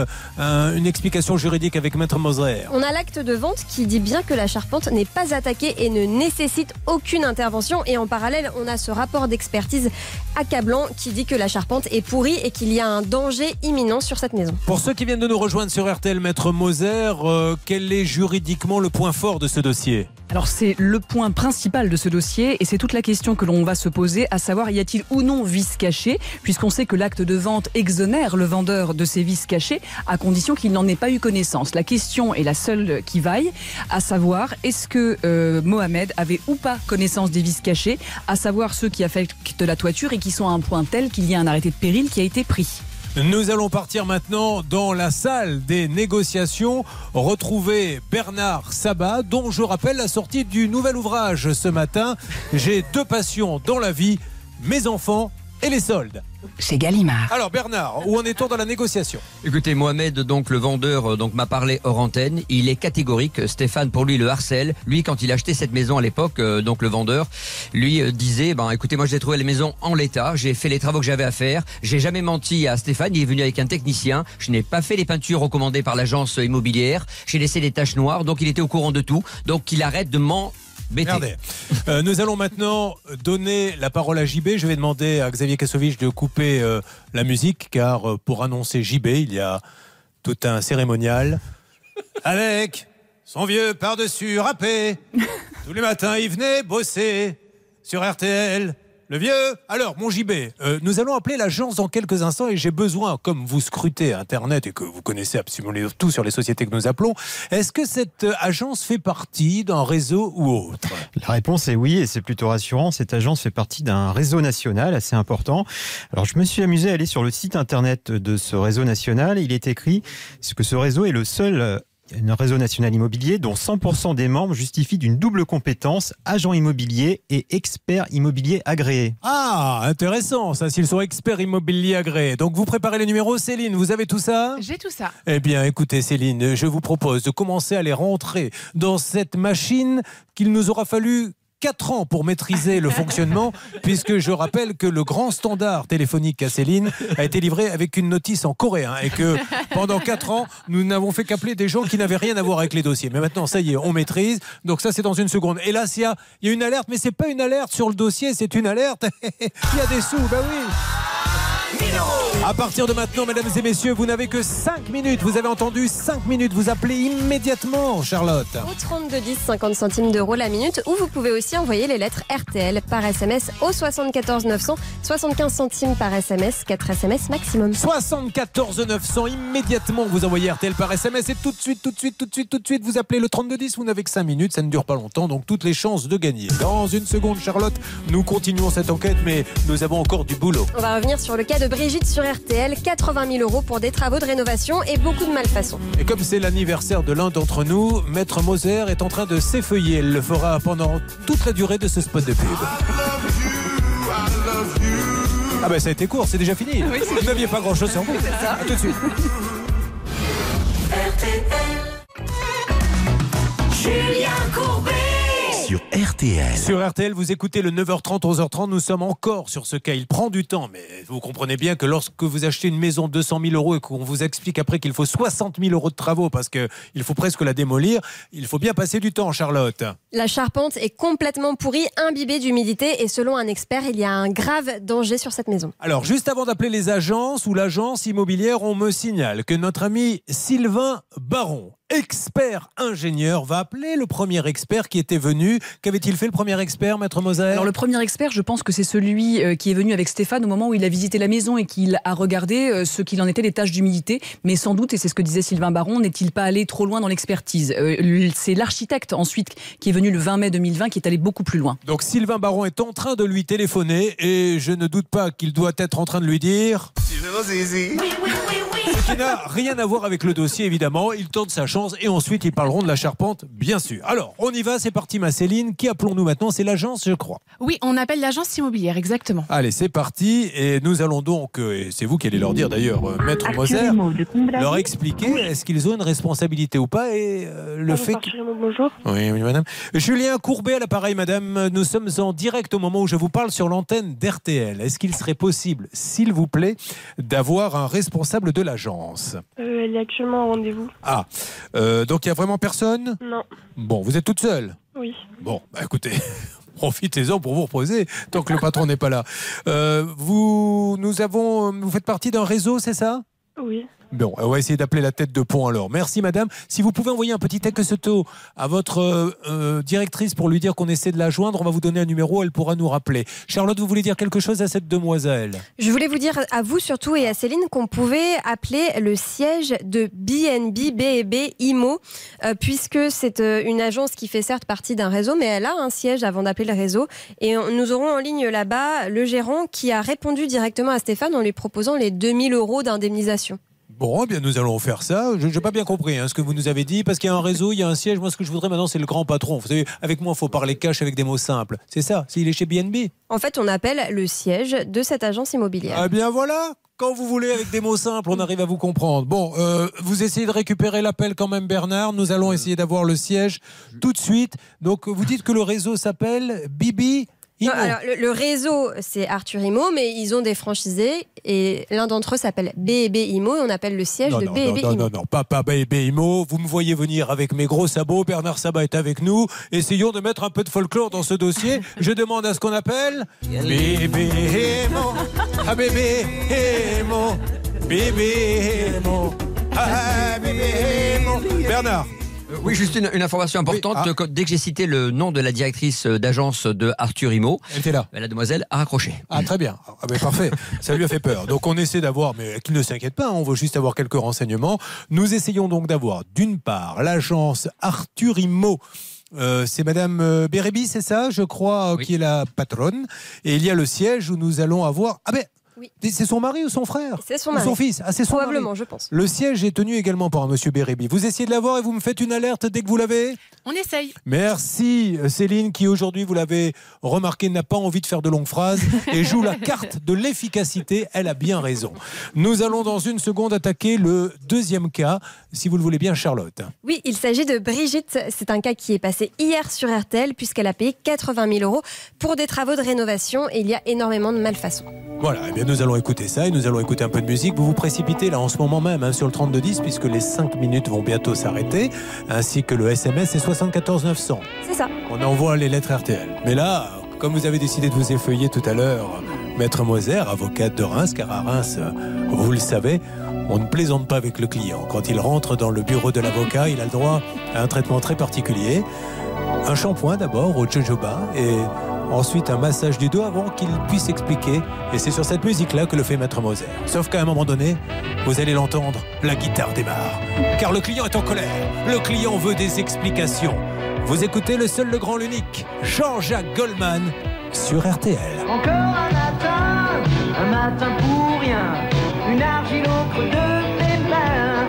une explication juridique avec Maître Moser. On a l'acte de vente qui dit bien que la charpente n'est pas attaquée et ne nécessite aucune intervention et en parallèle, on a ce rapport d'expertise accablant qui dit que la charpente est pourrie et qu'il y a un danger imminent sur cette maison. Pour ceux qui viennent de nous rejoindre sur RTL, Maître Moser, quel est juridiquement le point fort de ce dossier ? Alors c'est le point principal de ce dossier et c'est toute la question que l'on va se poser, à savoir y a-t-il ou non vis cachés, puisqu'on sait que l'acte de vente exonère le vendeur de ces vis cachés à condition qu'il n'en ait pas eu connaissance. La question est la seule qui vaille, à savoir est-ce que Mohamed avait ou pas connaissance des vis cachés, à savoir ceux qui affectent la toiture et qui sont à un point tel qu'il y a un arrêté de péril qui a été pris. Nous allons partir maintenant dans la salle des négociations, retrouver Bernard Sabat, dont je rappelle la sortie du nouvel ouvrage ce matin. J'ai 2 passions dans la vie, mes enfants et les soldes. Chez Gallimard. Alors Bernard, où en est-on dans la négociation ? Écoutez, Mohamed, donc le vendeur, m'a parlé hors antenne. Il est catégorique. Stéphane, pour lui, le harcèle. Lui, quand il a acheté cette maison à l'époque, donc le vendeur, lui disait, écoutez, moi j'ai trouvé la maison en l'état. J'ai fait les travaux que j'avais à faire. J'ai jamais menti à Stéphane. Il est venu avec un technicien. Je n'ai pas fait les peintures recommandées par l'agence immobilière. J'ai laissé des taches noires. Donc il était au courant de tout. Donc il arrête de Regardez. Nous allons maintenant donner la parole à JB. Je vais demander à Xavier Kassovitch de couper la musique, car pour annoncer JB, il y a tout un cérémonial avec son vieux par-dessus râpé. Tous les matins, il venait bosser sur RTL. Le vieux. Alors, mon JB, nous allons appeler l'agence dans quelques instants et j'ai besoin, comme vous scrutez Internet et que vous connaissez absolument tout sur les sociétés que nous appelons, est-ce que cette agence fait partie d'un réseau ou autre ? La réponse est oui et c'est plutôt rassurant. Cette agence fait partie d'un réseau national assez important. Alors, je me suis amusé à aller sur le site Internet de ce réseau national. Il est écrit que ce réseau est le seul réseau national immobilier dont 100% des membres justifient d'une double compétence, agent immobilier et expert immobilier agréé. Ah, intéressant ça, s'ils sont experts immobiliers agréés. Donc vous préparez les numéros, Céline, vous avez tout ça ? J'ai tout ça. Eh bien, écoutez Céline, je vous propose de commencer à les rentrer dans cette machine qu'il nous aura fallu 4 ans pour maîtriser le fonctionnement, puisque je rappelle que le grand standard téléphonique à Céline a été livré avec une notice en coréen et que pendant 4 ans, nous n'avons fait qu'appeler des gens qui n'avaient rien à voir avec les dossiers. Mais maintenant, ça y est, on maîtrise. Donc ça, c'est dans une seconde. Et là, il y a une alerte, mais c'est pas une alerte sur le dossier, c'est une alerte. Il y a des sous, bah oui. À partir de maintenant, mesdames et messieurs, vous n'avez que 5 minutes. Vous avez entendu, 5 minutes. Vous appelez immédiatement, Charlotte. Au 3210, 50 centimes d'euros la minute, ou vous pouvez aussi envoyer les lettres RTL par SMS au 74 900, 75 centimes par SMS, 4 SMS maximum. 74 900, immédiatement vous envoyez RTL par SMS et tout de suite, vous appelez le 3210. Vous n'avez que 5 minutes, ça ne dure pas longtemps, donc toutes les chances de gagner. Dans une seconde, Charlotte, nous continuons cette enquête, mais nous avons encore du boulot. On va revenir sur le cas de Brigitte sur RTL, 80 000 euros pour des travaux de rénovation et beaucoup de malfaçons. Et comme c'est l'anniversaire de l'un d'entre nous, Maître Moser est en train de s'effeuiller. Elle le fera pendant toute la durée de ce spot de pub. Ah ben ça a été court, c'est déjà fini. Oui, vous n'aviez pas grand chose sur vous. À tout de suite. Julien Courbet. Sur RTL. Sur RTL, vous écoutez le 9h30, 11h30. Nous sommes encore sur ce cas. Il prend du temps, mais vous comprenez bien que lorsque vous achetez une maison de 200 000 euros et qu'on vous explique après qu'il faut 60 000 euros de travaux parce qu'il faut presque la démolir, il faut bien passer du temps, Charlotte. La charpente est complètement pourrie, imbibée d'humidité et selon un expert, il y a un grave danger sur cette maison. Alors, juste avant d'appeler les agences ou l'agence immobilière, on me signale que notre ami Sylvain Baron, expert ingénieur, va appeler le premier expert qui était venu. Qu'avait-il fait le premier expert, Maître Moser ? Alors le premier expert, je pense que c'est celui qui est venu avec Stéphane au moment où il a visité la maison et qu'il a regardé ce qu'il en était des tâches d'humidité. Mais sans doute, et c'est ce que disait Sylvain Baron, n'est-il pas allé trop loin dans l'expertise ? C'est l'architecte ensuite qui est venu le 20 mai 2020 qui est allé beaucoup plus loin. Donc Sylvain Baron est en train de lui téléphoner et je ne doute pas qu'il doit être en train de lui dire... Ce qui n'a rien à voir avec le dossier, évidemment. Il tente sa chance et ensuite ils parleront de la charpente, bien sûr. Alors, on y va, c'est parti, ma Céline. Qui appelons-nous maintenant ? C'est l'agence, je crois. Oui, on appelle l'agence immobilière, exactement. Allez, c'est parti. Et nous allons donc, et c'est vous qui allez leur dire d'ailleurs, Maître Moser, leur expliquer est-ce qu'ils ont une responsabilité ou pas et le fait que... Bonjour. Oui, madame. Julien Courbet à l'appareil, madame. Nous sommes en direct au moment où je vous parle sur l'antenne d'RTL. Est-ce qu'il serait possible, s'il vous plaît, d'avoir un responsable de l'agence ? Elle est actuellement en rendez-vous. Ah, donc il n'y a vraiment personne ? Non. Bon, vous êtes toute seule ? Oui. Bon, bah écoutez, profitez-en pour vous reposer tant que le patron n'est pas là. Vous faites partie d'un réseau, c'est ça ? Oui. Bon, on va essayer d'appeler la tête de pont alors. Merci madame. Si vous pouvez envoyer un petit texto à votre directrice pour lui dire qu'on essaie de la joindre, on va vous donner un numéro, elle pourra nous rappeler. Charlotte, vous voulez dire quelque chose à cette demoiselle ? Je voulais vous dire à vous surtout et à Céline qu'on pouvait appeler le siège de BNB B&B Immo puisque c'est une agence qui fait certes partie d'un réseau mais elle a un siège avant d'appeler le réseau et nous aurons en ligne là-bas le gérant qui a répondu directement à Stéphane en lui proposant les 2000 euros d'indemnisation. Bon, eh bien nous allons faire ça. Je n'ai pas bien compris ce que vous nous avez dit, parce qu'il y a un réseau, il y a un siège. Moi, ce que je voudrais maintenant, c'est le grand patron. Vous savez, avec moi, il faut parler cash avec des mots simples. C'est ça, s'il est chez BNB. En fait, on appelle le siège de cette agence immobilière. Eh bien voilà, quand vous voulez, avec des mots simples, on arrive à vous comprendre. Bon, vous essayez de récupérer l'appel quand même, Bernard. Nous allons essayer d'avoir le siège tout de suite. Donc, vous dites que le réseau s'appelle Bibi Non, alors, le réseau, c'est Arthur Imo, mais ils ont des franchisés et l'un d'entre eux s'appelle B&B Imo et on appelle le siège de B&B Imo. Non, pas B&B Imo. Vous me voyez venir avec mes gros sabots. Bernard Sabat est avec nous. Essayons de mettre un peu de folklore dans ce dossier. Je demande à ce qu'on appelle B&B Imo. Ah, B&B Imo. B&B Imo. Ah, B&B Imo. Bernard. Oui, juste une information importante. Dès que j'ai cité le nom de la directrice d'agence de Arthur Imo, elle était là. La demoiselle a raccroché. Ah, très bien. Ah, mais parfait. Ça lui a fait peur. Donc on essaie d'avoir, mais qu'il ne s'inquiète pas, on veut juste avoir quelques renseignements. Nous essayons donc d'avoir, d'une part, l'agence Arthur Imo. C'est Madame Bérébi, c'est ça, je crois, qui est la patronne. Et il y a le siège où nous allons avoir... Ah ben, oui. C'est son mari ou son frère? C'est son ou mari. son fils? Ah, c'est son Probablement, mari. je pense. Le siège est tenu également par un monsieur Bérébi. Vous essayez de l'avoir et vous me faites une alerte dès que vous l'avez? On essaye. Merci Céline qui aujourd'hui, vous l'avez remarqué, n'a pas envie de faire de longues phrases et joue la carte de l'efficacité. Elle a bien raison. Nous allons dans une seconde attaquer le deuxième cas, si vous le voulez bien, Charlotte. Oui, il s'agit de Brigitte. C'est un cas qui est passé hier sur RTL puisqu'elle a payé 80 000 € pour des travaux de rénovation et il y a énormément de malfaçons. Voilà, eh bien nous allons écouter ça et nous allons écouter un peu de musique. Vous vous précipitez là en ce moment même sur le 3210 puisque les 5 minutes vont bientôt s'arrêter, ainsi que le SMS est 74 900. C'est ça. On envoie les lettres RTL. Mais là, comme vous avez décidé de vous effeuiller tout à l'heure, Maître Moser, avocate de Reims, car à Reims, vous le savez, on ne plaisante pas avec le client. Quand il rentre dans le bureau de l'avocat, il a le droit à un traitement très particulier. Un shampoing d'abord au jojoba et ensuite un massage du dos avant qu'il puisse expliquer. Et c'est sur cette musique-là que le fait Maître Moser. Sauf qu'à un moment donné, vous allez l'entendre, la guitare démarre. Car le client est en colère. Le client veut des explications. Vous écoutez le seul, le grand, l'unique, Jean-Jacques Goldman sur RTL. Encore un matin pour rien, une argile au creux de tes mains.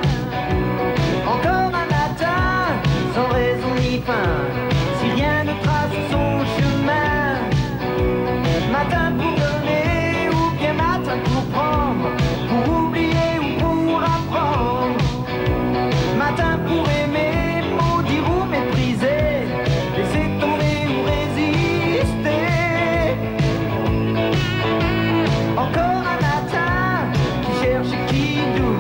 Encore un matin, sans raison ni fin, si rien ne trace son chemin. Matin pour donner ou bien matin pour prendre, pour oublier ou pour apprendre. Matin pour aimer, maudire ou mépriser, laisser tomber ou résister. Encore un matin qui cherche et qui doute.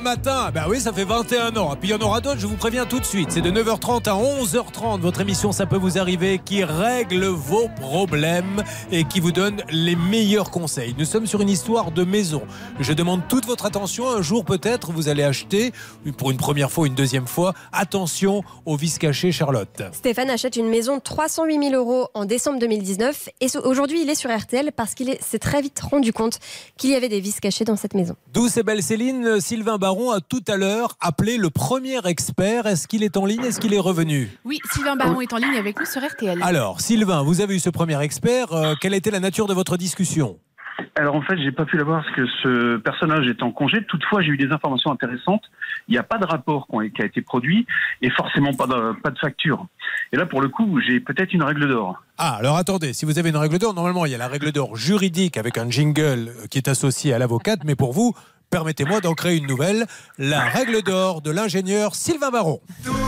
matin. Ben oui, ça fait 21 ans. Et puis il y en aura d'autres, je vous préviens tout de suite. C'est de 9h30 à 11h30. Votre émission Ça peut vous arriver qui règle vos problèmes et qui vous donne les meilleurs conseils. Nous sommes sur une histoire de maison. Je demande toute votre attention. Un jour peut-être vous allez acheter, pour une première fois, une deuxième fois, attention aux vis cachés, Charlotte. Stéphane achète une maison de 308 000 € en décembre 2019 et aujourd'hui il est sur RTL parce qu'il s'est très vite rendu compte qu'il y avait des vis cachées dans cette maison. Douce et belle Céline, Sylvain Baron a tout à l'heure appelé le premier expert. Est-ce qu'il est en ligne? Est-ce qu'il est revenu? Oui, Sylvain Baron est en ligne avec nous sur RTL. Alors, Sylvain, vous avez eu ce premier expert. Quelle était la nature de votre discussion? Alors en fait, j'ai pas pu l'avoir parce que ce personnage est en congé. Toutefois, j'ai eu des informations intéressantes. Il n'y a pas de rapport qui a été produit et forcément pas de facture. Et là, pour le coup, j'ai peut-être une règle d'or. Ah, alors attendez, si vous avez une règle d'or, normalement, il y a la règle d'or juridique avec un jingle qui est associé à l'avocate, mais pour vous, permettez-moi d'en créer une nouvelle, la règle d'or de l'ingénieur Sylvain Baron.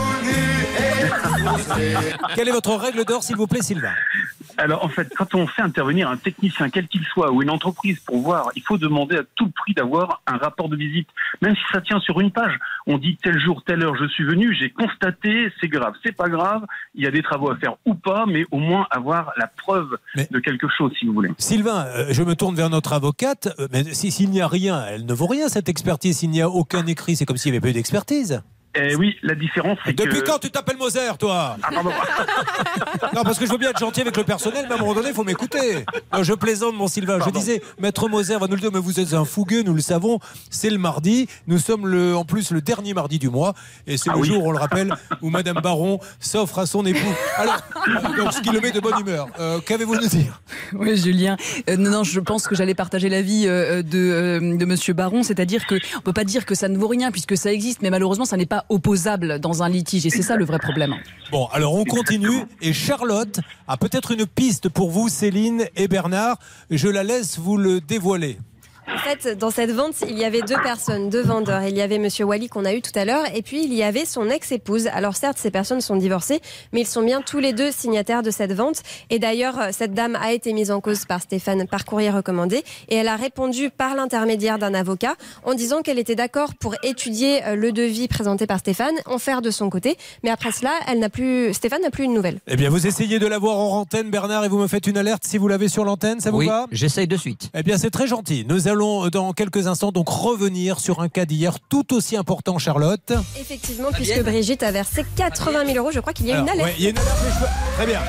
Quelle est votre règle d'or, s'il vous plaît, Sylvain? Alors en fait, quand on fait intervenir un technicien, quel qu'il soit, ou une entreprise pour voir, il faut demander à tout prix d'avoir un rapport de visite. Même si ça tient sur une page, on dit tel jour, telle heure, je suis venu, j'ai constaté, c'est grave, c'est pas grave, il y a des travaux à faire ou pas, mais au moins avoir la preuve de quelque chose, si vous voulez. Sylvain, je me tourne vers notre avocate, mais s'il n'y a rien, elle ne vaut rien cette expertise, s'il n'y a aucun écrit, c'est comme s'il n'y avait pas eu d'expertise. Oui, la différence, c'est que... Depuis quand tu t'appelles Moser, toi? Ah, pardon. Non, parce que je veux bien être gentil avec le personnel, mais à un moment donné, il faut m'écouter. Non, je plaisante, mon Sylvain. Pardon. Je disais, Maître Moser va nous le dire, mais vous êtes un fougueux, nous le savons. C'est le mardi. Nous sommes en plus le dernier mardi du mois. Et c'est le jour, on le rappelle, où Madame Baron s'offre à son époux. Alors, donc, ce qui le met de bonne humeur. Qu'avez-vous à nous dire? Oui, Julien. Non, je pense que j'allais partager l'avis de Monsieur Baron, c'est-à-dire qu'on ne peut pas dire que ça ne vaut rien puisque ça existe, mais malheureusement, ça n'est pas opposable dans un litige et c'est ça le vrai problème. Bon, alors on continue et Charlotte a peut-être une piste pour vous, Céline et Bernard. Je la laisse vous le dévoiler. En fait, dans cette vente, il y avait deux personnes, deux vendeurs. Il y avait Monsieur Wally qu'on a eu tout à l'heure et puis il y avait son ex-épouse. Alors certes, ces personnes sont divorcées, mais ils sont bien tous les deux signataires de cette vente. Et d'ailleurs, cette dame a été mise en cause par Stéphane par courrier recommandé et elle a répondu par l'intermédiaire d'un avocat en disant qu'elle était d'accord pour étudier le devis présenté par Stéphane, en faire de son côté. Mais après cela, Stéphane n'a plus une nouvelle. Eh bien, vous essayez de l'avoir en antenne, Bernard, et vous me faites une alerte si vous l'avez sur l'antenne, ça vous va? Oui, j'essaye de suite. Eh bien, c'est très gentil. Nous allons dans quelques instants donc revenir sur un cas d'hier tout aussi important, Charlotte. Effectivement, puisque Brigitte a versé 80 000 €, je crois qu'il y a une alerte. Ouais, il y a une alerte, mais très bien.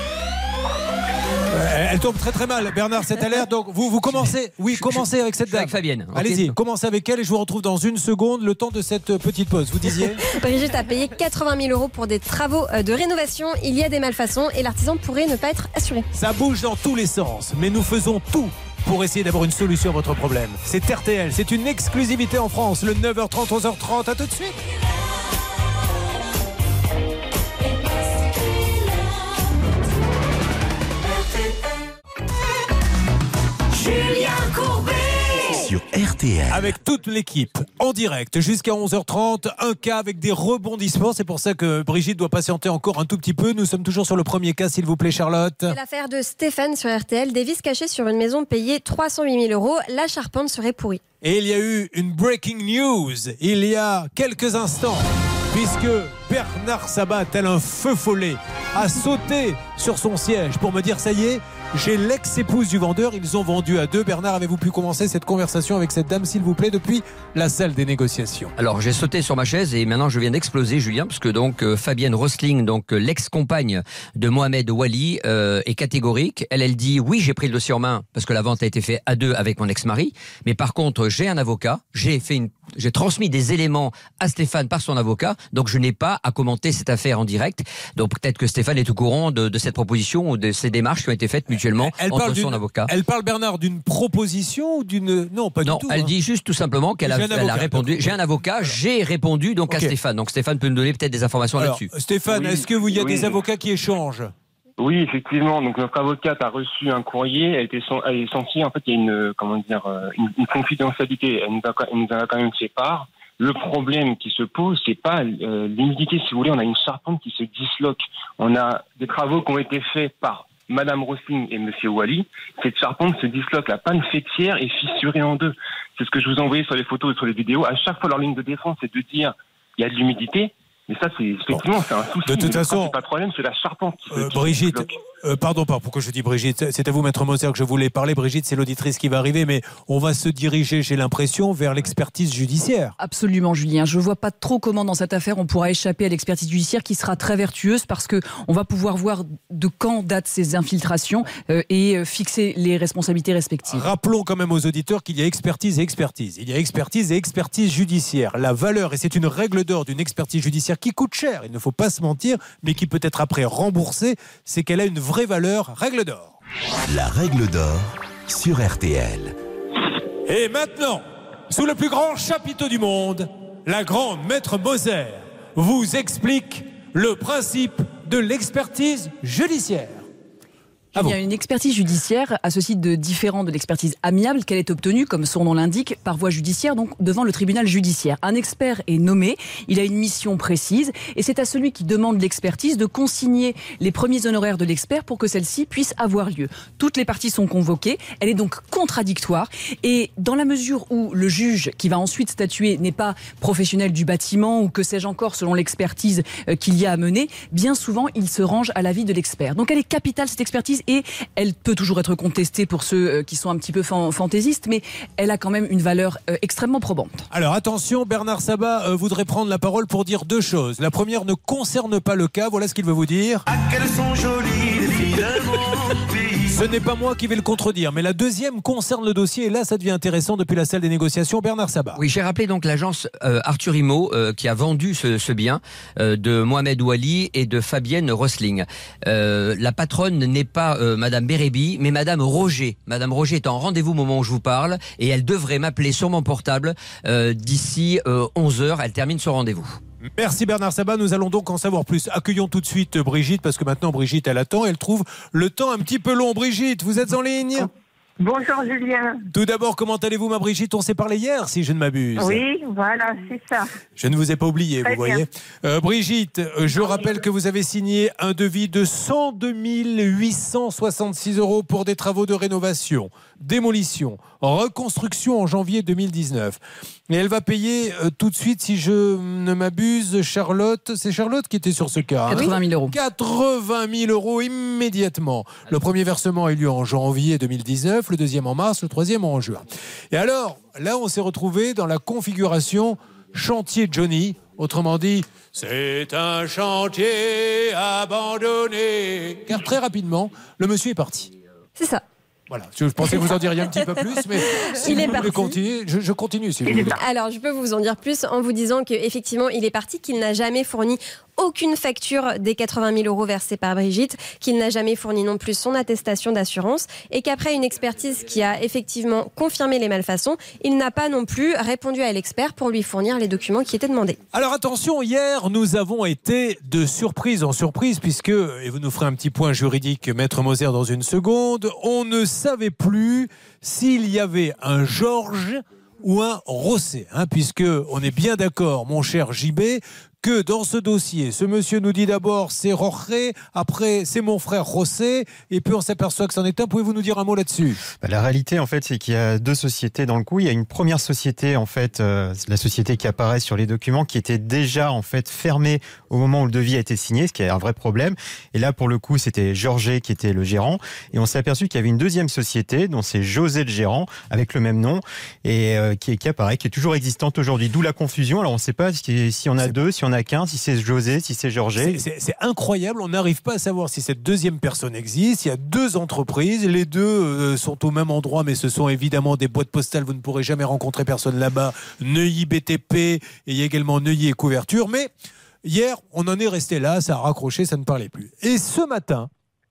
Elle tombe très très mal, Bernard, cette alerte. Donc vous commencez, commencez avec cette dame. Avec Fabienne. Allez-y, commencez avec elle et je vous retrouve dans une seconde, le temps de cette petite pause. Vous disiez? Brigitte a payé 80 000 € pour des travaux de rénovation. Il y a des malfaçons et l'artisan pourrait ne pas être assuré. Ça bouge dans tous les sens, mais nous faisons tout pour essayer d'avoir une solution à votre problème. C'est RTL, c'est une exclusivité en France, le 9h30, 11h30, à tout de suite. Julien Courbet sur RTL. Avec toute l'équipe, en direct, jusqu'à 11h30, un cas avec des rebondissements. C'est pour ça que Brigitte doit patienter encore un tout petit peu. Nous sommes toujours sur le premier cas, s'il vous plaît, Charlotte. C'est l'affaire de Stéphane sur RTL. Des vis cachées sur une maison payée 308 000 €. La charpente serait pourrie. Et il y a eu une breaking news il y a quelques instants, puisque Bernard Sabat, tel un feu follet, a sauté sur son siège pour me dire ça y est, j'ai l'ex-épouse du vendeur, ils ont vendu à deux. Bernard, avez-vous pu commencer cette conversation avec cette dame, s'il vous plaît, depuis la salle des négociations? Alors j'ai sauté sur ma chaise et maintenant je viens d'exploser, Julien, parce que donc Fabienne Rosling, donc l'ex-compagne de Mohamed Wally, est catégorique. Elle dit oui, j'ai pris le dossier en main parce que la vente a été faite à deux avec mon ex-mari, mais par contre j'ai un avocat, j'ai transmis des éléments à Stéphane par son avocat, donc je n'ai pas à commenter cette affaire en direct. Donc peut-être que Stéphane est au courant de cette proposition ou de ces démarches qui ont été faites mutuellement entre son avocat. Elle parle, Bernard, d'une proposition ou d'une... Non, pas du tout. Non, elle dit juste tout simplement qu'elle a répondu. J'ai un avocat, j'ai répondu donc à Stéphane. Donc Stéphane peut nous donner peut-être des informations là-dessus. Stéphane, est-ce qu'il y a des avocats qui échangent? Oui, effectivement. Donc notre avocate a reçu un courrier. Elle est sentie, en fait, il y a une confidentialité. Elle nous a quand même fait part. Le problème qui se pose, c'est pas l'humidité. Si vous voulez, on a une charpente qui se disloque. On a des travaux qui ont été faits par Madame Rosling et Monsieur Wally. Cette charpente se disloque. La panne fêtière est fissurée en deux. c'est ce que je vous ai envoyé sur les photos et sur les vidéos. À chaque fois, leur ligne de défense, c'est de dire il y a de l'humidité. Mais ça, c'est effectivement, c'est un souci. De toute façon, c'est pas de problème, c'est la charpente qui Brigitte, bloque. pardon, pourquoi je dis Brigitte, c'est à vous, Maître Moser, que je voulais parler. Brigitte, c'est l'auditrice qui va arriver, mais on va se diriger, j'ai l'impression, vers l'expertise judiciaire. Absolument, Julien. Je ne vois pas trop comment, dans cette affaire, on pourra échapper à l'expertise judiciaire qui sera très vertueuse parce qu'on va pouvoir voir de quand datent ces infiltrations et fixer les responsabilités respectives. Rappelons quand même aux auditeurs qu'il y a expertise et expertise. Il y a expertise et expertise judiciaire. La valeur, et c'est une règle d'or d'une expertise judiciaire qui coûte cher, il ne faut pas se mentir, mais qui peut être après remboursée, c'est qu'elle a une vraie valeur. Règle d'or. La règle d'or sur RTL. Et maintenant, sous le plus grand chapiteau du monde, la grande Maître Moser vous explique le principe de l'expertise judiciaire. Il y a une expertise judiciaire à ceci de différent de l'expertise amiable qu'elle est obtenue, comme son nom l'indique, par voie judiciaire, donc devant le tribunal judiciaire. Un expert est nommé, il a une mission précise et c'est à celui qui demande l'expertise de consigner les premiers honoraires de l'expert pour que celle-ci puisse avoir lieu. Toutes les parties sont convoquées, elle est donc contradictoire et dans la mesure où le juge qui va ensuite statuer n'est pas professionnel du bâtiment ou que sais-je encore selon l'expertise qu'il y a à mener, bien souvent il se range à l'avis de l'expert. Donc elle est capitale cette expertise et elle peut toujours être contestée pour ceux qui sont un petit peu fantaisistes, mais elle a quand même une valeur extrêmement probante. Alors attention, Bernard Sabat voudrait prendre la parole pour dire deux choses. La première ne concerne pas le cas, voilà ce qu'il veut vous dire. Ah, qu'elles sont jolies, les filles de mon pays. Ce n'est pas moi qui vais le contredire, mais la deuxième concerne le dossier et là ça devient intéressant depuis la salle des négociations. Bernard Sabat. Oui, j'ai rappelé donc l'agence Arthur Immo qui a vendu ce bien de Mohamed Ouali et de Fabienne Rosling. La patronne n'est pas Madame Bérébi, mais Madame Roger. Madame Roger est en rendez-vous au moment où je vous parle et elle devrait m'appeler sur mon portable d'ici 11h. Elle termine son rendez-vous. Merci Bernard Sabat, nous allons donc en savoir plus. Accueillons tout de suite Brigitte, parce que maintenant Brigitte elle attend, elle trouve le temps un petit peu long. Brigitte, vous êtes en ligne ? Bonjour Julien. Tout d'abord, comment allez-vous ma Brigitte ? On s'est parlé hier, si je ne m'abuse. Oui, voilà, c'est ça. Je ne vous ai pas oublié, Très vous voyez. Brigitte, je rappelle que vous avez signé un devis de 102 866 € pour des travaux de rénovation, démolition, reconstruction en janvier 2019. Et elle va payer tout de suite, si je ne m'abuse, Charlotte. C'est Charlotte qui était sur ce cas. 80 000 €. 80 000 € immédiatement. Le premier versement a eu lieu en janvier 2019, le deuxième en mars, le troisième en juin. Et alors, là, on s'est retrouvé dans la configuration chantier Johnny. Autrement dit, c'est un chantier abandonné. Car très rapidement, le monsieur est parti. C'est ça. Voilà, je pensais que vous en diriez un petit peu plus, mais si Il vous est voulez parti. continuer, je continue si vous voulez. Alors, je peux vous en dire plus en vous disant qu'effectivement, il est parti, qu'il n'a jamais fourni aucune facture des 80 000 € versés par Brigitte, qu'il n'a jamais fourni non plus son attestation d'assurance et qu'après une expertise qui a effectivement confirmé les malfaçons, il n'a pas non plus répondu à l'expert pour lui fournir les documents qui étaient demandés. Alors attention, hier, nous avons été de surprise en surprise puisque, et vous nous ferez un petit point juridique, Maître Moser, dans une seconde, on ne savait plus s'il y avait un Georges ou un Rosset, puisque on est bien d'accord, mon cher JB, que dans ce dossier, ce monsieur nous dit d'abord c'est Roré, après c'est mon frère Rosset, et puis on s'aperçoit que c'en est un. Pouvez-vous nous dire un mot là-dessus ? La réalité, en fait, c'est qu'il y a deux sociétés dans le coup. Il y a une première société, en fait, la société qui apparaît sur les documents, qui était déjà, en fait, fermée au moment où le devis a été signé, ce qui est un vrai problème. Et là, pour le coup, c'était Georges qui était le gérant. Et on s'est aperçu qu'il y avait une deuxième société, dont c'est José le gérant, avec le même nom, et qui apparaît, qui est toujours existante aujourd'hui. D'où la confusion. Alors, on ne sait pas si on a deux, si on a qu'un, si c'est José, si c'est Georges. C'est incroyable, on n'arrive pas à savoir si cette deuxième personne existe. Il y a deux entreprises, les deux sont au même endroit, mais ce sont évidemment des boîtes postales, vous ne pourrez jamais rencontrer personne là-bas. Neuilly BTP, et il y a également Neuilly et Couverture, mais hier, on en est resté là, ça a raccroché, ça ne parlait plus. Et ce matin,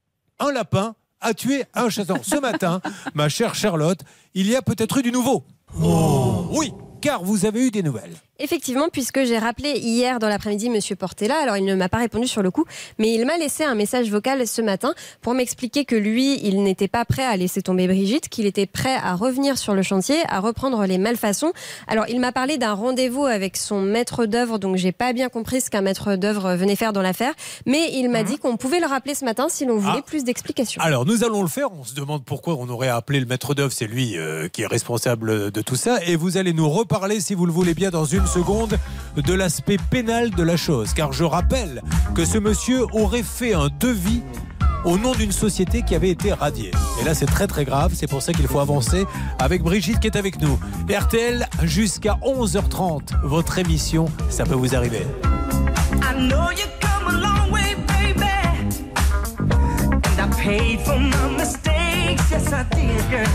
un lapin a tué un chasseur. Ce matin, ma chère Charlotte, il y a peut-être eu du nouveau. Oh. Oui, car vous avez eu des nouvelles. Effectivement, puisque j'ai rappelé hier dans l'après-midi Monsieur Portela, alors il ne m'a pas répondu sur le coup, mais il m'a laissé un message vocal ce matin pour m'expliquer que lui, il n'était pas prêt à laisser tomber Brigitte, qu'il était prêt à revenir sur le chantier, à reprendre les malfaçons. Alors il m'a parlé d'un rendez-vous avec son maître d'œuvre, donc j'ai pas bien compris ce qu'un maître d'œuvre venait faire dans l'affaire, mais il m'a dit qu'on pouvait le rappeler ce matin si l'on voulait plus d'explications. Alors nous allons le faire, on se demande pourquoi on aurait appelé le maître d'œuvre, c'est lui qui est responsable de tout ça, et vous allez nous reparler, si vous le voulez bien, dans une seconde, de l'aspect pénal de la chose, car je rappelle que ce monsieur aurait fait un devis au nom d'une société qui avait été radiée. Et là, c'est très très grave, c'est pour ça qu'il faut avancer avec Brigitte qui est avec nous. RTL, jusqu'à 11h30, votre émission, ça peut vous arriver. I know you come a long way, baby. And I paid for my mistakes, yes I did, girl.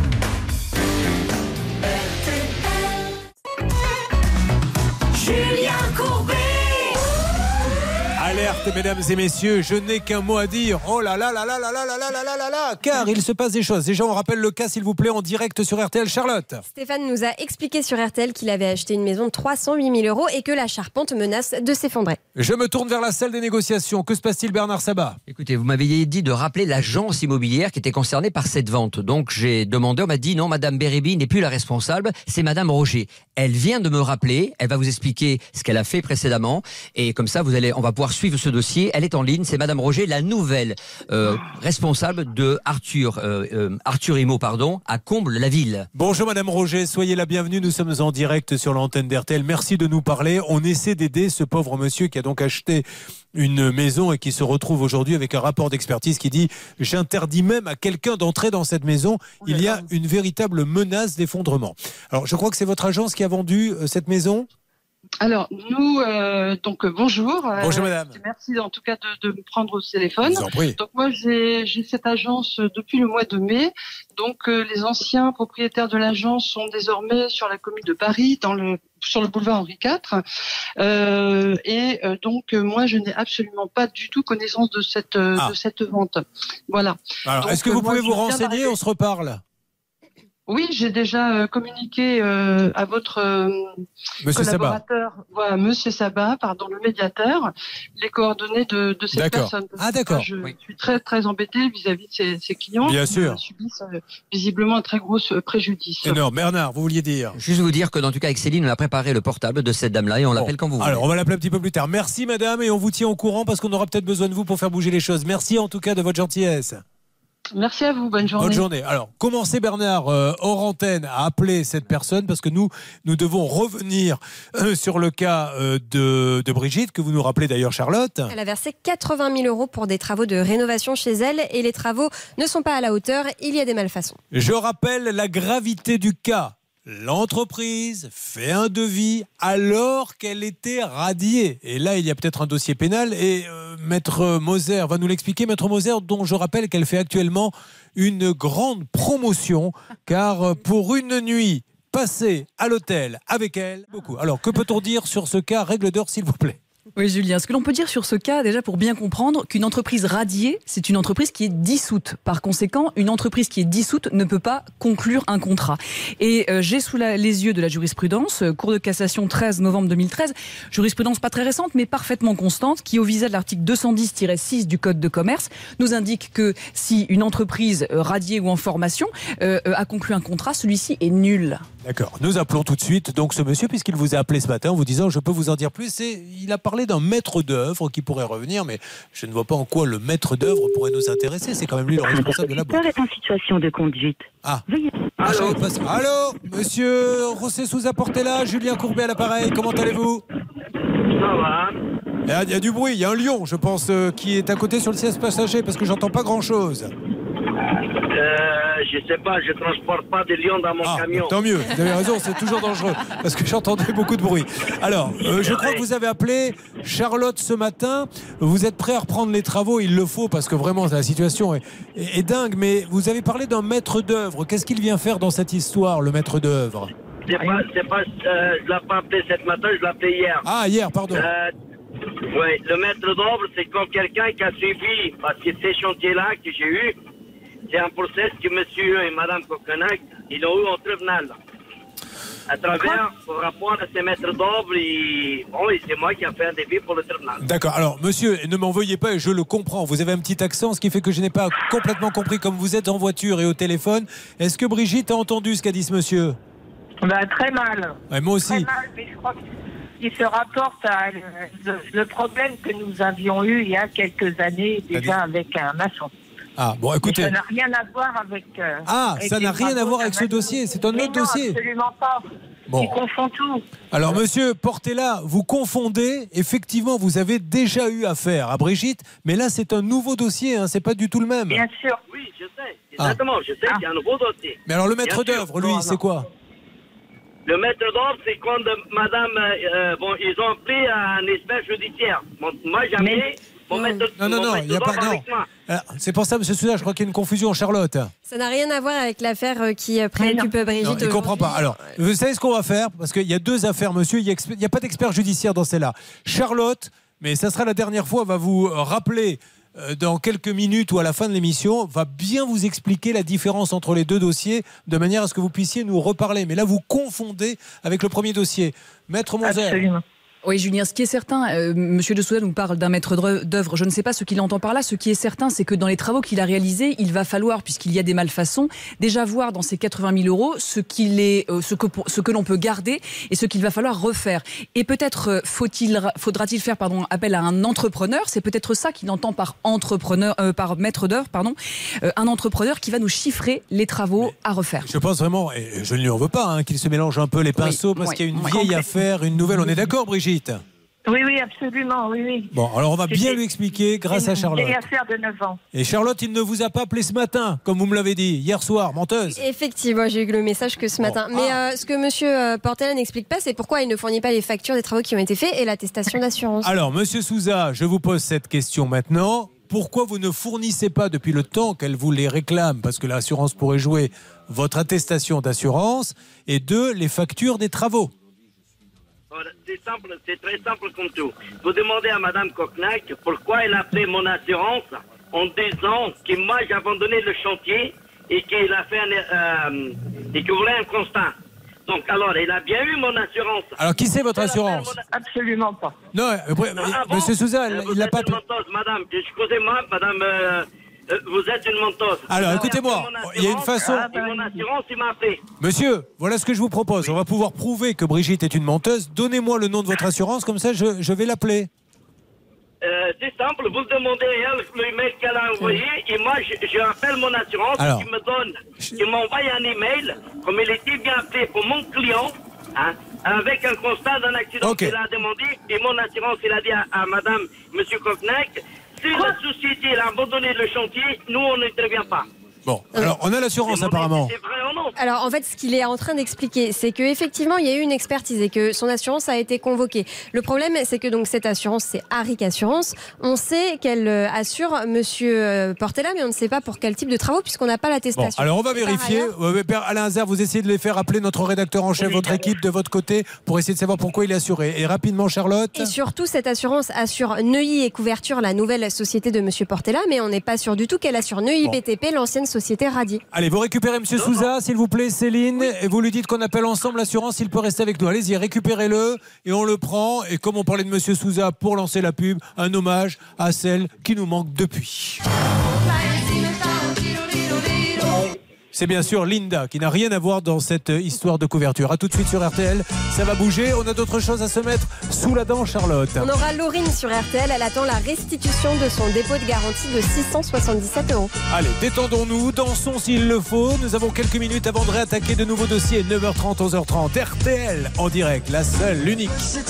Julien Courbet. Alerte, mesdames et messieurs, je n'ai qu'un mot à dire. Oh là là là là là là là là là là là là, car il se passe des choses. Déjà, on rappelle le cas, s'il vous plaît, en direct sur RTL. Charlotte. Stéphane nous a expliqué sur RTL qu'il avait acheté une maison de 308 000 € et que la charpente menace de s'effondrer. Je me tourne vers la salle des négociations. Que se passe-t-il, Bernard Sabat? Écoutez, vous m'aviez dit de rappeler l'agence immobilière qui était concernée par cette vente. Donc j'ai demandé, on m'a dit non, Madame Beribi n'est plus la responsable, c'est Madame Roger. Elle vient de me rappeler, elle va vous expliquer ce qu'elle a fait précédemment. Et comme ça, on va pouvoir suivre ce dossier. Elle est en ligne, c'est Madame Roger, la nouvelle responsable de Arthur Immo, à Comble-la-Ville. Bonjour Madame Roger, soyez la bienvenue. Nous sommes en direct sur l'antenne d'RTL. Merci de nous parler. On essaie d'aider ce pauvre monsieur qui a donc acheté une maison et qui se retrouve aujourd'hui avec un rapport d'expertise qui dit « J'interdis même à quelqu'un d'entrer dans cette maison. Il y a une véritable menace d'effondrement. » Alors, je crois que c'est votre agence qui a vendu cette maison ? Alors, nous, bonjour. Bonjour madame. Merci en tout cas de me prendre au téléphone. Je vous en prie. Donc moi, j'ai cette agence depuis le mois de mai. Donc les anciens propriétaires de l'agence sont désormais sur la commune de Paris, sur le boulevard Henri IV. Donc moi, je n'ai absolument pas du tout connaissance de cette vente. Voilà. Alors, est-ce que vous pouvez vous renseigner? On se reparle. Oui, j'ai déjà communiqué à votre collaborateur, voilà, Monsieur Sabat, le médiateur, les coordonnées de cette personne. Ah d'accord. Je suis très très embêtée vis-à-vis de ces clients qui subissent visiblement un très gros préjudice. Énorme. Bernard, vous vouliez dire? Juste vous dire que dans tout cas avec Céline, on a préparé le portable de cette dame-là et on l'appelle quand vous voulez. Alors on va l'appeler un petit peu plus tard. Merci madame et on vous tient au courant parce qu'on aura peut-être besoin de vous pour faire bouger les choses. Merci en tout cas de votre gentillesse. Merci à vous, bonne journée. Bonne journée. Alors, commencez Bernard, hors antenne, à appeler cette personne parce que nous devons revenir sur le cas de Brigitte, que vous nous rappelez d'ailleurs, Charlotte. Elle a versé 80 000 € pour des travaux de rénovation chez elle et les travaux ne sont pas à la hauteur, il y a des malfaçons. Je rappelle la gravité du cas. L'entreprise fait un devis alors qu'elle était radiée. Et là, il y a peut-être un dossier pénal. Et Maître Moser va nous l'expliquer. Maître Moser, dont je rappelle qu'elle fait actuellement une grande promotion. Car pour une nuit passée à l'hôtel avec elle, beaucoup. Alors, que peut-on dire sur ce cas? Règle d'or, s'il vous plaît. Oui, Julien, ce que l'on peut dire sur ce cas, déjà pour bien comprendre qu'une entreprise radiée, c'est une entreprise qui est dissoute. Par conséquent, une entreprise qui est dissoute ne peut pas conclure un contrat. Et j'ai sous les yeux de la jurisprudence, Cour de cassation 13 novembre 2013, jurisprudence pas très récente mais parfaitement constante, qui au visa de l'article 210-6 du Code de commerce, nous indique que si une entreprise radiée ou en formation a conclu un contrat, celui-ci est nul. D'accord. Nous appelons tout de suite donc ce monsieur puisqu'il vous a appelé ce matin en vous disant je peux vous en dire plus. Et il a parlé d'un maître d'œuvre qui pourrait revenir, mais je ne vois pas en quoi le maître d'œuvre pourrait nous intéresser. C'est quand même lui le responsable de la boîte. est en situation de conduite. Ah. Allô, monsieur José Sousa Portela, Julien Courbet à l'appareil. Comment allez-vous? Ça va. Il y a du bruit, il y a un lion, je pense, qui est à côté sur le siège passager parce que j'entends pas grand-chose. Je sais pas, je transporte pas de lions dans mon camion. Tant mieux, vous avez raison, c'est toujours dangereux parce que j'entendais beaucoup de bruit. Alors, je crois que vous avez appelé Charlotte ce matin. Vous êtes prêt à reprendre les travaux, il le faut parce que vraiment la situation est dingue. Mais vous avez parlé d'un maître d'œuvre. Qu'est-ce qu'il vient faire dans cette histoire, le maître d'œuvre? Je l'ai pas appelé ce matin, je l'ai appelé hier. Ah, hier, pardon. Oui, le maître d'œuvre, c'est comme quelqu'un qui a suivi, parce que ces chantiers-là que j'ai eu, c'est un procès que monsieur et madame Coquenac, ils ont eu en tribunal. à travers le rapport à ces maîtres d'œuvre et c'est moi qui ai fait un devis pour le tribunal. D'accord. Alors, monsieur, ne m'en veuillez pas, et je le comprends. Vous avez un petit accent, ce qui fait que je n'ai pas complètement compris, comme vous êtes en voiture et au téléphone. Est-ce que Brigitte a entendu ce qu'a dit ce monsieur ? Très mal. Ouais, moi aussi. Très mal, mais je crois qu'il se rapporte à le problème que nous avions eu il y a quelques années déjà avec un maçon. Ah, bon, écoutez. Mais ça n'a rien à voir avec... ça n'a rien à voir avec ce dossier, c'est un autre dossier. Absolument pas. Bon. Il confond tout. Alors, monsieur Portela, vous confondez. Effectivement, vous avez déjà eu affaire à Brigitte, mais là, c'est un nouveau dossier, hein, c'est pas du tout le même. Bien sûr. Oui, je sais. Exactement, je sais qu'il y a un nouveau dossier. Mais alors, le maître d'œuvre, lui, c'est quoi ? Le maître d'œuvre, c'est quand madame... ils ont pris un expert judiciaire. Moi, jamais... Non, il n'y a pas... Non. C'est pour ça, monsieur Souza, je crois qu'il y a une confusion, Charlotte. Ça n'a rien à voir avec l'affaire qui préoccupe Brigitte. Non, il ne comprend pas. Alors, vous savez ce qu'on va faire ? Parce qu'il y a deux affaires, monsieur. Il n'y a pas d'expert judiciaire dans celle-là. Charlotte, mais ça sera la dernière fois, va vous rappeler dans quelques minutes ou à la fin de l'émission, va bien vous expliquer la différence entre les deux dossiers, de manière à ce que vous puissiez nous reparler. Mais là, vous confondez avec le premier dossier. Maître Moser. Absolument. Oui, Julien, ce qui est certain, Monsieur de Souza nous parle d'un maître d'œuvre. Je ne sais pas ce qu'il entend par là. Ce qui est certain, c'est que dans les travaux qu'il a réalisés, il va falloir, puisqu'il y a des malfaçons, déjà voir dans ces 80 000 euros ce que l'on peut garder et ce qu'il va falloir refaire. Et peut-être faudra-t-il faire appel à un entrepreneur. C'est peut-être ça qu'il entend par par maître d'œuvre, un entrepreneur qui va nous chiffrer les travaux à refaire. Je pense vraiment, et je ne lui en veux pas, qu'il se mélange un peu les pinceaux parce qu'il y a une vieille affaire, une nouvelle. On est d'accord, Brigitte ? Oui, absolument, oui. Bon, alors on va bien lui expliquer grâce à Charlotte. C'est une vieille affaire de 9 ans. Et Charlotte, il ne vous a pas appelé ce matin, comme vous me l'avez dit, hier soir, menteuse. Effectivement, j'ai eu le message que ce matin. Mais ce que monsieur Portela n'explique pas, c'est pourquoi il ne fournit pas les factures des travaux qui ont été faits et l'attestation d'assurance. Alors, monsieur Souza, je vous pose cette question maintenant. Pourquoi vous ne fournissez pas depuis le temps qu'elle vous les réclame, parce que l'assurance pourrait jouer, votre attestation d'assurance, et deux, les factures des travaux? C'est simple, c'est très simple comme tout. Vous demandez à Madame Coquenac pourquoi elle a pris mon assurance en disant que moi j'ai abandonné le chantier et qu'il a fait et qu'il voulait un constat. Donc alors, elle a bien eu mon assurance. Alors qui c'est votre assurance? Absolument pas. Non, monsieur Souza, il n'a pas... Madame, excusez-moi, madame... vous êtes une menteuse. Alors, écoutez-moi, il y a une façon... Mon assurance, il m'a appelé. Monsieur, voilà ce que je vous propose. On va pouvoir prouver que Brigitte est une menteuse. Donnez-moi le nom de votre assurance, comme ça je vais l'appeler. C'est simple, vous demandez à elle le mail qu'elle a envoyé et moi je appelle mon assurance qui m'envoie un email comme il était bien appelé pour mon client avec un constat d'un accident qu'il a demandé et mon assurance il a dit à madame, monsieur Coquenac, si la société a abandonné le chantier, nous on n'intervient pas. Bon, alors on a l'assurance apparemment. Alors en fait, ce qu'il est en train d'expliquer, c'est qu'effectivement, il y a eu une expertise et que son assurance a été convoquée. Le problème, c'est que donc cette assurance, c'est Aric Assurance. On sait qu'elle assure monsieur Portela, mais on ne sait pas pour quel type de travaux puisqu'on n'a pas l'attestation. Bon, alors on va vérifier. Père Alain Hazard, vous essayez de les faire appeler notre rédacteur en chef, votre équipe de votre côté, pour essayer de savoir pourquoi il est assuré. Et rapidement, Charlotte. Et surtout, cette assurance assure Neuilly et Couverture, la nouvelle société de monsieur Portela, mais on n'est pas sûr du tout qu'elle assure Neuilly BTP, l'ancienne société Radi. Allez, vous récupérez monsieur Souza, s'il vous plaît, Céline, et vous lui dites qu'on appelle ensemble l'assurance, il peut rester avec nous. Allez-y, récupérez-le et on le prend. Et comme on parlait de monsieur Souza pour lancer la pub, un hommage à celle qui nous manque depuis. C'est bien sûr Linda qui n'a rien à voir dans cette histoire de couverture. A tout de suite sur RTL, ça va bouger. On a d'autres choses à se mettre sous la dent, Charlotte. On aura Laurine sur RTL. Elle attend la restitution de son dépôt de garantie de 677 €. Allez, détendons-nous, dansons s'il le faut. Nous avons quelques minutes avant de réattaquer de nouveaux dossiers. 9h30, 11h30. RTL en direct, la seule, l'unique.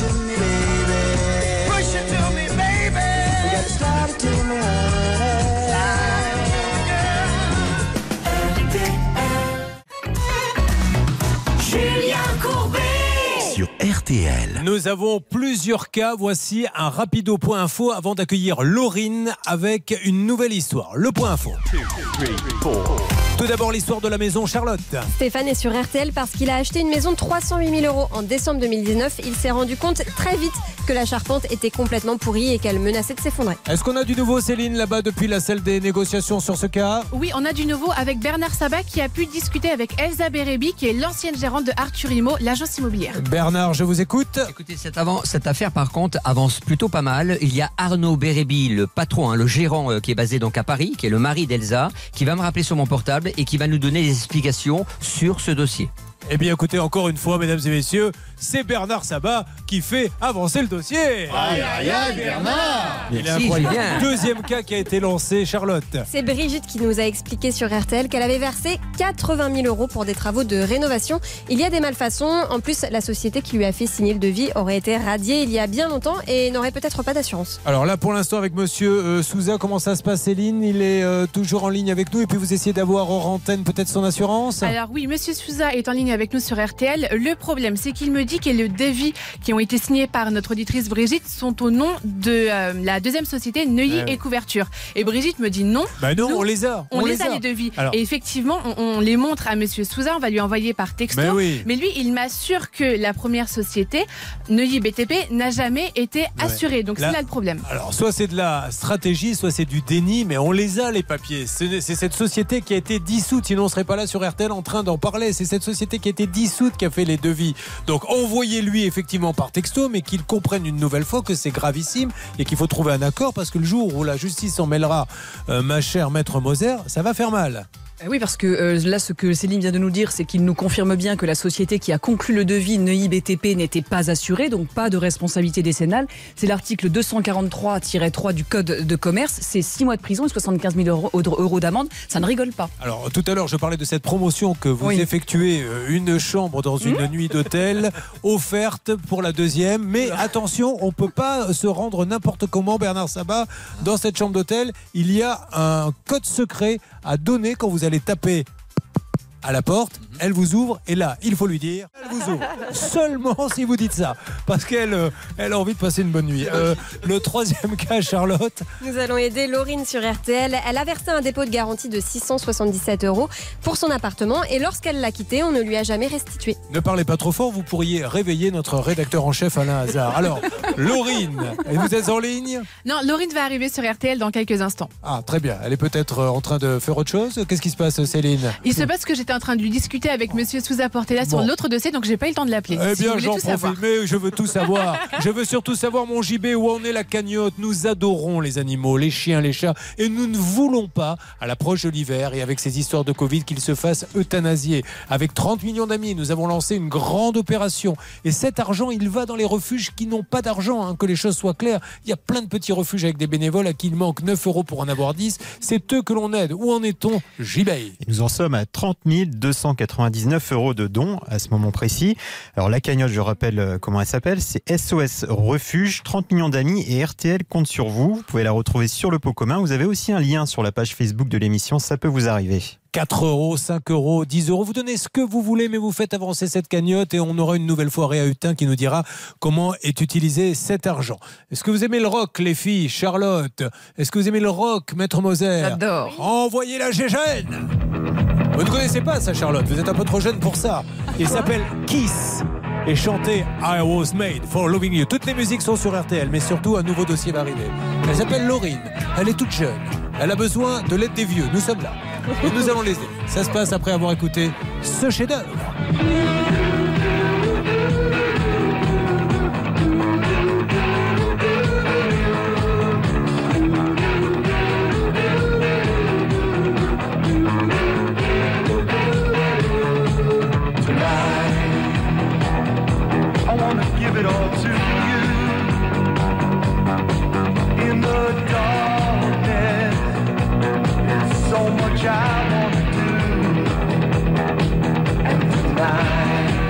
Julien Courbet sur RTL. Nous avons plusieurs cas. Voici un rapido point info avant d'accueillir Laurine avec une nouvelle histoire. Le point info. 2, 3, 4. Tout d'abord, l'histoire de la maison, Charlotte. Stéphane est sur RTL parce qu'il a acheté une maison de 308 000 € en décembre 2019. Il s'est rendu compte très vite que la charpente était complètement pourrie et qu'elle menaçait de s'effondrer. Est-ce qu'on a du nouveau, Céline, là-bas depuis la salle des négociations sur ce cas? Oui, on a du nouveau avec Bernard Sabat qui a pu discuter avec Elsa Bérébi, qui est l'ancienne gérante de Arthur Imo, l'agence immobilière. Bernard, je vous écoute. Écoutez, cette affaire, par contre, avance plutôt pas mal. Il y a Arnaud Bérébi, le patron, le gérant qui est basé donc à Paris, qui est le mari d'Elsa, qui va me rappeler sur mon portable et qui va nous donner des explications sur ce dossier. Eh bien, écoutez, encore une fois, mesdames et messieurs, c'est Bernard Sabat qui fait avancer le dossier. Aïe, aïe, aïe, Bernard! Il est incroyable. Deuxième cas qui a été lancé, Charlotte. C'est Brigitte qui nous a expliqué sur RTL qu'elle avait versé 80 000 € pour des travaux de rénovation. Il y a des malfaçons. En plus, la société qui lui a fait signer le devis aurait été radiée il y a bien longtemps et n'aurait peut-être pas d'assurance. Alors là, pour l'instant, avec monsieur Souza, comment ça se passe, Céline? Il est toujours en ligne avec nous et puis vous essayez d'avoir hors antenne peut-être son assurance? Alors oui, monsieur Souza est en ligne avec nous sur RTL. Le problème, c'est qu'il me dit que les devis qui ont été signés par notre auditrice Brigitte sont au nom de la deuxième société Neuilly et Couverture. Et Brigitte me dit non. Bah non, on les a. On les a les devis. Alors, et effectivement, on les montre à monsieur Souza, on va lui envoyer par texto. Mais lui, il m'assure que la première société, Neuilly BTP, n'a jamais été assurée. Donc c'est là le problème. Alors soit c'est de la stratégie, soit c'est du déni, mais on les a les papiers. C'est cette société qui a été dissoute, sinon on ne serait pas là sur RTL en train d'en parler. C'est cette société qui a été dissoute qui a fait les devis. Donc envoyez-lui effectivement par texto, mais qu'il comprenne une nouvelle fois que c'est gravissime et qu'il faut trouver un accord, parce que le jour où la justice s'en mêlera, ma chère maître Moser, ça va faire mal. Oui, parce que là, ce que Céline vient de nous dire, c'est qu'il nous confirme bien que la société qui a conclu le devis Neuilly BTP n'était pas assurée, donc pas de responsabilité décennale. C'est l'article 243-3 du Code de commerce. C'est 6 mois de prison et 75 000 € d'amende. Ça ne rigole pas. Alors, tout à l'heure, je parlais de cette promotion que vous effectuez, une chambre dans une nuit d'hôtel offerte pour la deuxième. Mais attention, on ne peut pas se rendre n'importe comment, Bernard Sabat. Dans cette chambre d'hôtel, il y a un code secret à donner quand vous allez taper à la porte, elle vous ouvre et là, il faut lui dire, elle vous ouvre. Seulement si vous dites ça, parce qu'elle a envie de passer une bonne nuit. Le troisième cas, Charlotte. Nous allons aider Laurine sur RTL. Elle a versé un dépôt de garantie de 677 € pour son appartement et lorsqu'elle l'a quitté, on ne lui a jamais restitué. Ne parlez pas trop fort, vous pourriez réveiller notre rédacteur en chef Alain Hazard. Alors, Laurine, vous êtes en ligne? Non, Laurine va arriver sur RTL dans quelques instants. Ah, très bien. Elle est peut-être en train de faire autre chose. Qu'est-ce qui se passe, Céline? Il se passe que j'étais en train de lui discuter avec monsieur Souza Portela sur l'autre dossier, donc j'ai pas eu le temps de l'appeler. Eh bien, j'en profite, mais je veux tout savoir. Je veux surtout savoir, mon JB, où en est la cagnotte. Nous adorons les animaux, les chiens, les chats, et nous ne voulons pas, à l'approche de l'hiver et avec ces histoires de Covid, qu'ils se fassent euthanasier. Avec 30 millions d'amis, nous avons lancé une grande opération. Et cet argent, il va dans les refuges qui n'ont pas d'argent, que les choses soient claires. Il y a plein de petits refuges avec des bénévoles à qui il manque 9 € pour en avoir 10. C'est eux que l'on aide. Où en est-on, JB? Nous en sommes à 30 299 € de dons à ce moment précis. Alors la cagnotte, je rappelle comment elle s'appelle, c'est SOS Refuge, 30 millions d'amis et RTL compte sur vous. Vous pouvez la retrouver sur le pot commun. Vous avez aussi un lien sur la page Facebook de l'émission, ça peut vous arriver. 4 €, 5 €, 10 €, vous donnez ce que vous voulez, mais vous faites avancer cette cagnotte et on aura une nouvelle fois Réa Hutin qui nous dira comment est utilisé cet argent. Est-ce que vous aimez le rock, les filles? Charlotte, est-ce que vous aimez le rock, maître Moser? J'adore. Envoyez la gégène. Vous ne connaissez pas ça, Charlotte, vous êtes un peu trop jeune pour ça. Il s'appelle Kiss et chantait I Was Made for Loving You. Toutes les musiques sont sur RTL, mais surtout un nouveau dossier va arriver. Elle s'appelle Laurine, elle est toute jeune, elle a besoin de l'aide des vieux, nous sommes là. Et nous allons les aider. Ça se passe après avoir écouté ce chef-d'œuvre. So much I want to do, and tonight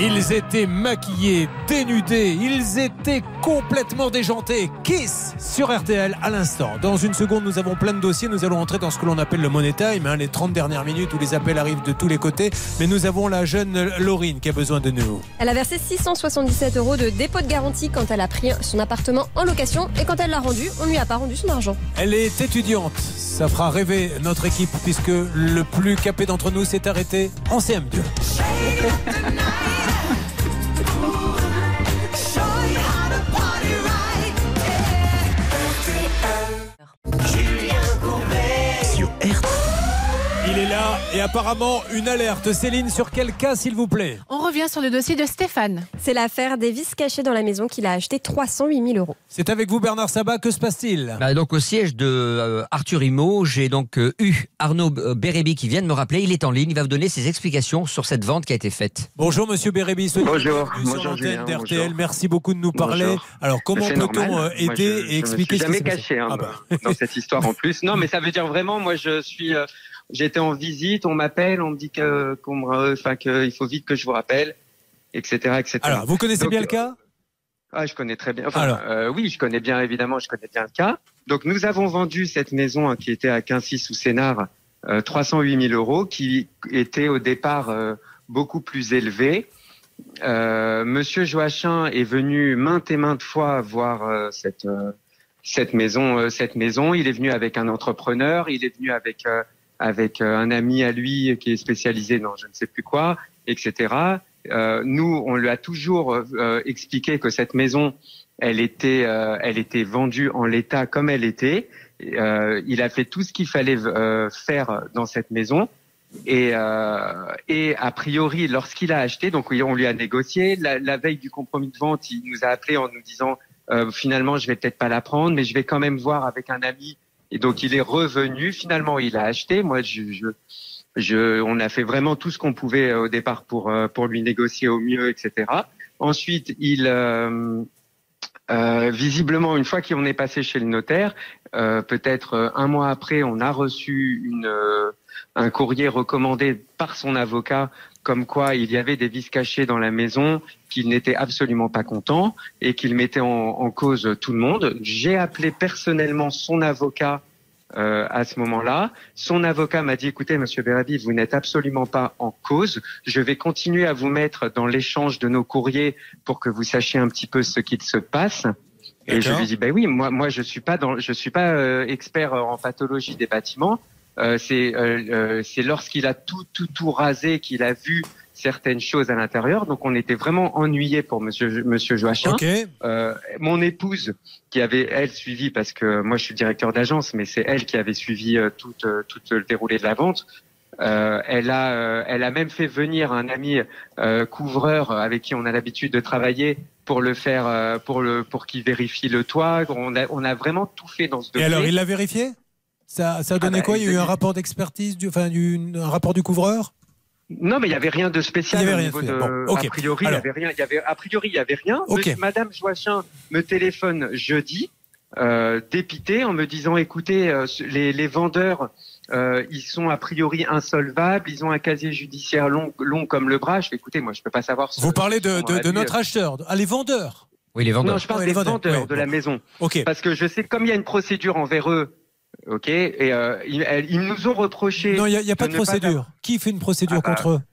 Ils étaient maquillés, dénudés, ils étaient complètement déjantés. Kiss sur RTL à l'instant. Dans une seconde, nous avons plein de dossiers. Nous allons entrer dans ce que l'on appelle le Money Time, les 30 dernières minutes où les appels arrivent de tous les côtés. Mais nous avons la jeune Laurine qui a besoin de nous. Elle a versé 677 € de dépôt de garantie quand elle a pris son appartement en location. Et quand elle l'a rendu, on ne lui a pas rendu son argent. Elle est étudiante. Ça fera rêver notre équipe puisque le plus capé d'entre nous s'est arrêté en CM2. Il est là et apparemment une alerte. Céline, sur quel cas s'il vous plaît? On revient sur le dossier de Stéphane. C'est l'affaire des vis cachées dans la maison qu'il a acheté 308 000 €. C'est avec vous Bernard Sabat, que se passe-t-il? Donc au siège de Arthur Immo, j'ai donc eu Arnaud Bérébi qui vient de me rappeler. Il est en ligne, il va vous donner ses explications sur cette vente qui a été faite. Bonjour Monsieur Bérébi. Bonjour. Sur l'antenne d'RTL, merci beaucoup de nous parler. Bonjour. Alors comment peut-on aider et expliquer ce ce qui s'est s'est passé? caché dans cette histoire en plus. Non mais ça veut dire vraiment, moi je suis... J'étais en visite, on m'appelle, on me dit qu'il faut vite que je vous rappelle, etc., etc. Alors, vous connaissez bien le cas? Je connais très bien. Oui, je connais bien, évidemment, je connais bien le cas. Donc, nous avons vendu cette maison qui était à Quincy sous Sénart, 308 000 €, qui était au départ beaucoup plus élevé. Monsieur Joachim est venu maintes et maintes fois voir cette maison. Il est venu avec un entrepreneur, il est venu avec un ami à lui qui est spécialisé dans je ne sais plus quoi, etc. Nous, on lui a toujours expliqué que cette maison, elle était vendue en l'état comme elle était. Il a fait tout ce qu'il fallait faire dans cette maison. Et a priori, lorsqu'il a acheté, donc on lui a négocié. La veille du compromis de vente, il nous a appelé en nous disant finalement, je vais peut-être pas la prendre, mais je vais quand même voir avec un ami. Et donc il est revenu. Finalement, il a acheté. Moi, on a fait vraiment tout ce qu'on pouvait au départ pour lui négocier au mieux, etc. Ensuite, visiblement, une fois qu'on est passé chez le notaire, peut-être un mois après, on a reçu un courrier recommandé par son avocat, comme quoi il y avait des vices cachés dans la maison, qu'il n'était absolument pas content et qu'il mettait en cause tout le monde. J'ai appelé personnellement son avocat à ce moment-là. Son avocat m'a dit, écoutez, monsieur Bérébi, vous n'êtes absolument pas en cause. Je vais continuer à vous mettre dans l'échange de nos courriers pour que vous sachiez un petit peu ce qu'il se passe. Et je lui dis, oui, moi, je suis pas expert en pathologie des bâtiments. C'est lorsqu'il a tout rasé qu'il a vu certaines choses à l'intérieur. Donc on était vraiment ennuyés pour monsieur Joachim. Okay. Mon épouse qui avait elle suivi, parce que moi je suis directeur d'agence, mais c'est elle qui avait suivi tout le déroulé de la vente. Elle a même fait venir un ami couvreur avec qui on a l'habitude de travailler pour le faire pour qu'il vérifie le toit. On a vraiment tout fait dans ce dossier. Et alors il l'a vérifié? Ça a donné quoi? Il y a eu un rapport d'expertise, un rapport du couvreur? Non, mais il n'y avait rien de spécial. Il y avait au niveau rien. A priori, il n'y avait rien. Okay. Madame Joachim me téléphone jeudi, dépité, en me disant, écoutez, les vendeurs, ils sont a priori insolvables, ils ont un casier judiciaire long comme le bras. Je fais, écoutez, moi, je peux pas savoir. Vous parlez de notre acheteur, les vendeurs? Oui, les vendeurs. Non, je parle des vendeurs de la maison. Okay. Parce que je sais, comme il y a une procédure envers eux. Ok, et ils nous ont reproché. Non, il n'y a pas de procédure. Qui fait une procédure contre eux?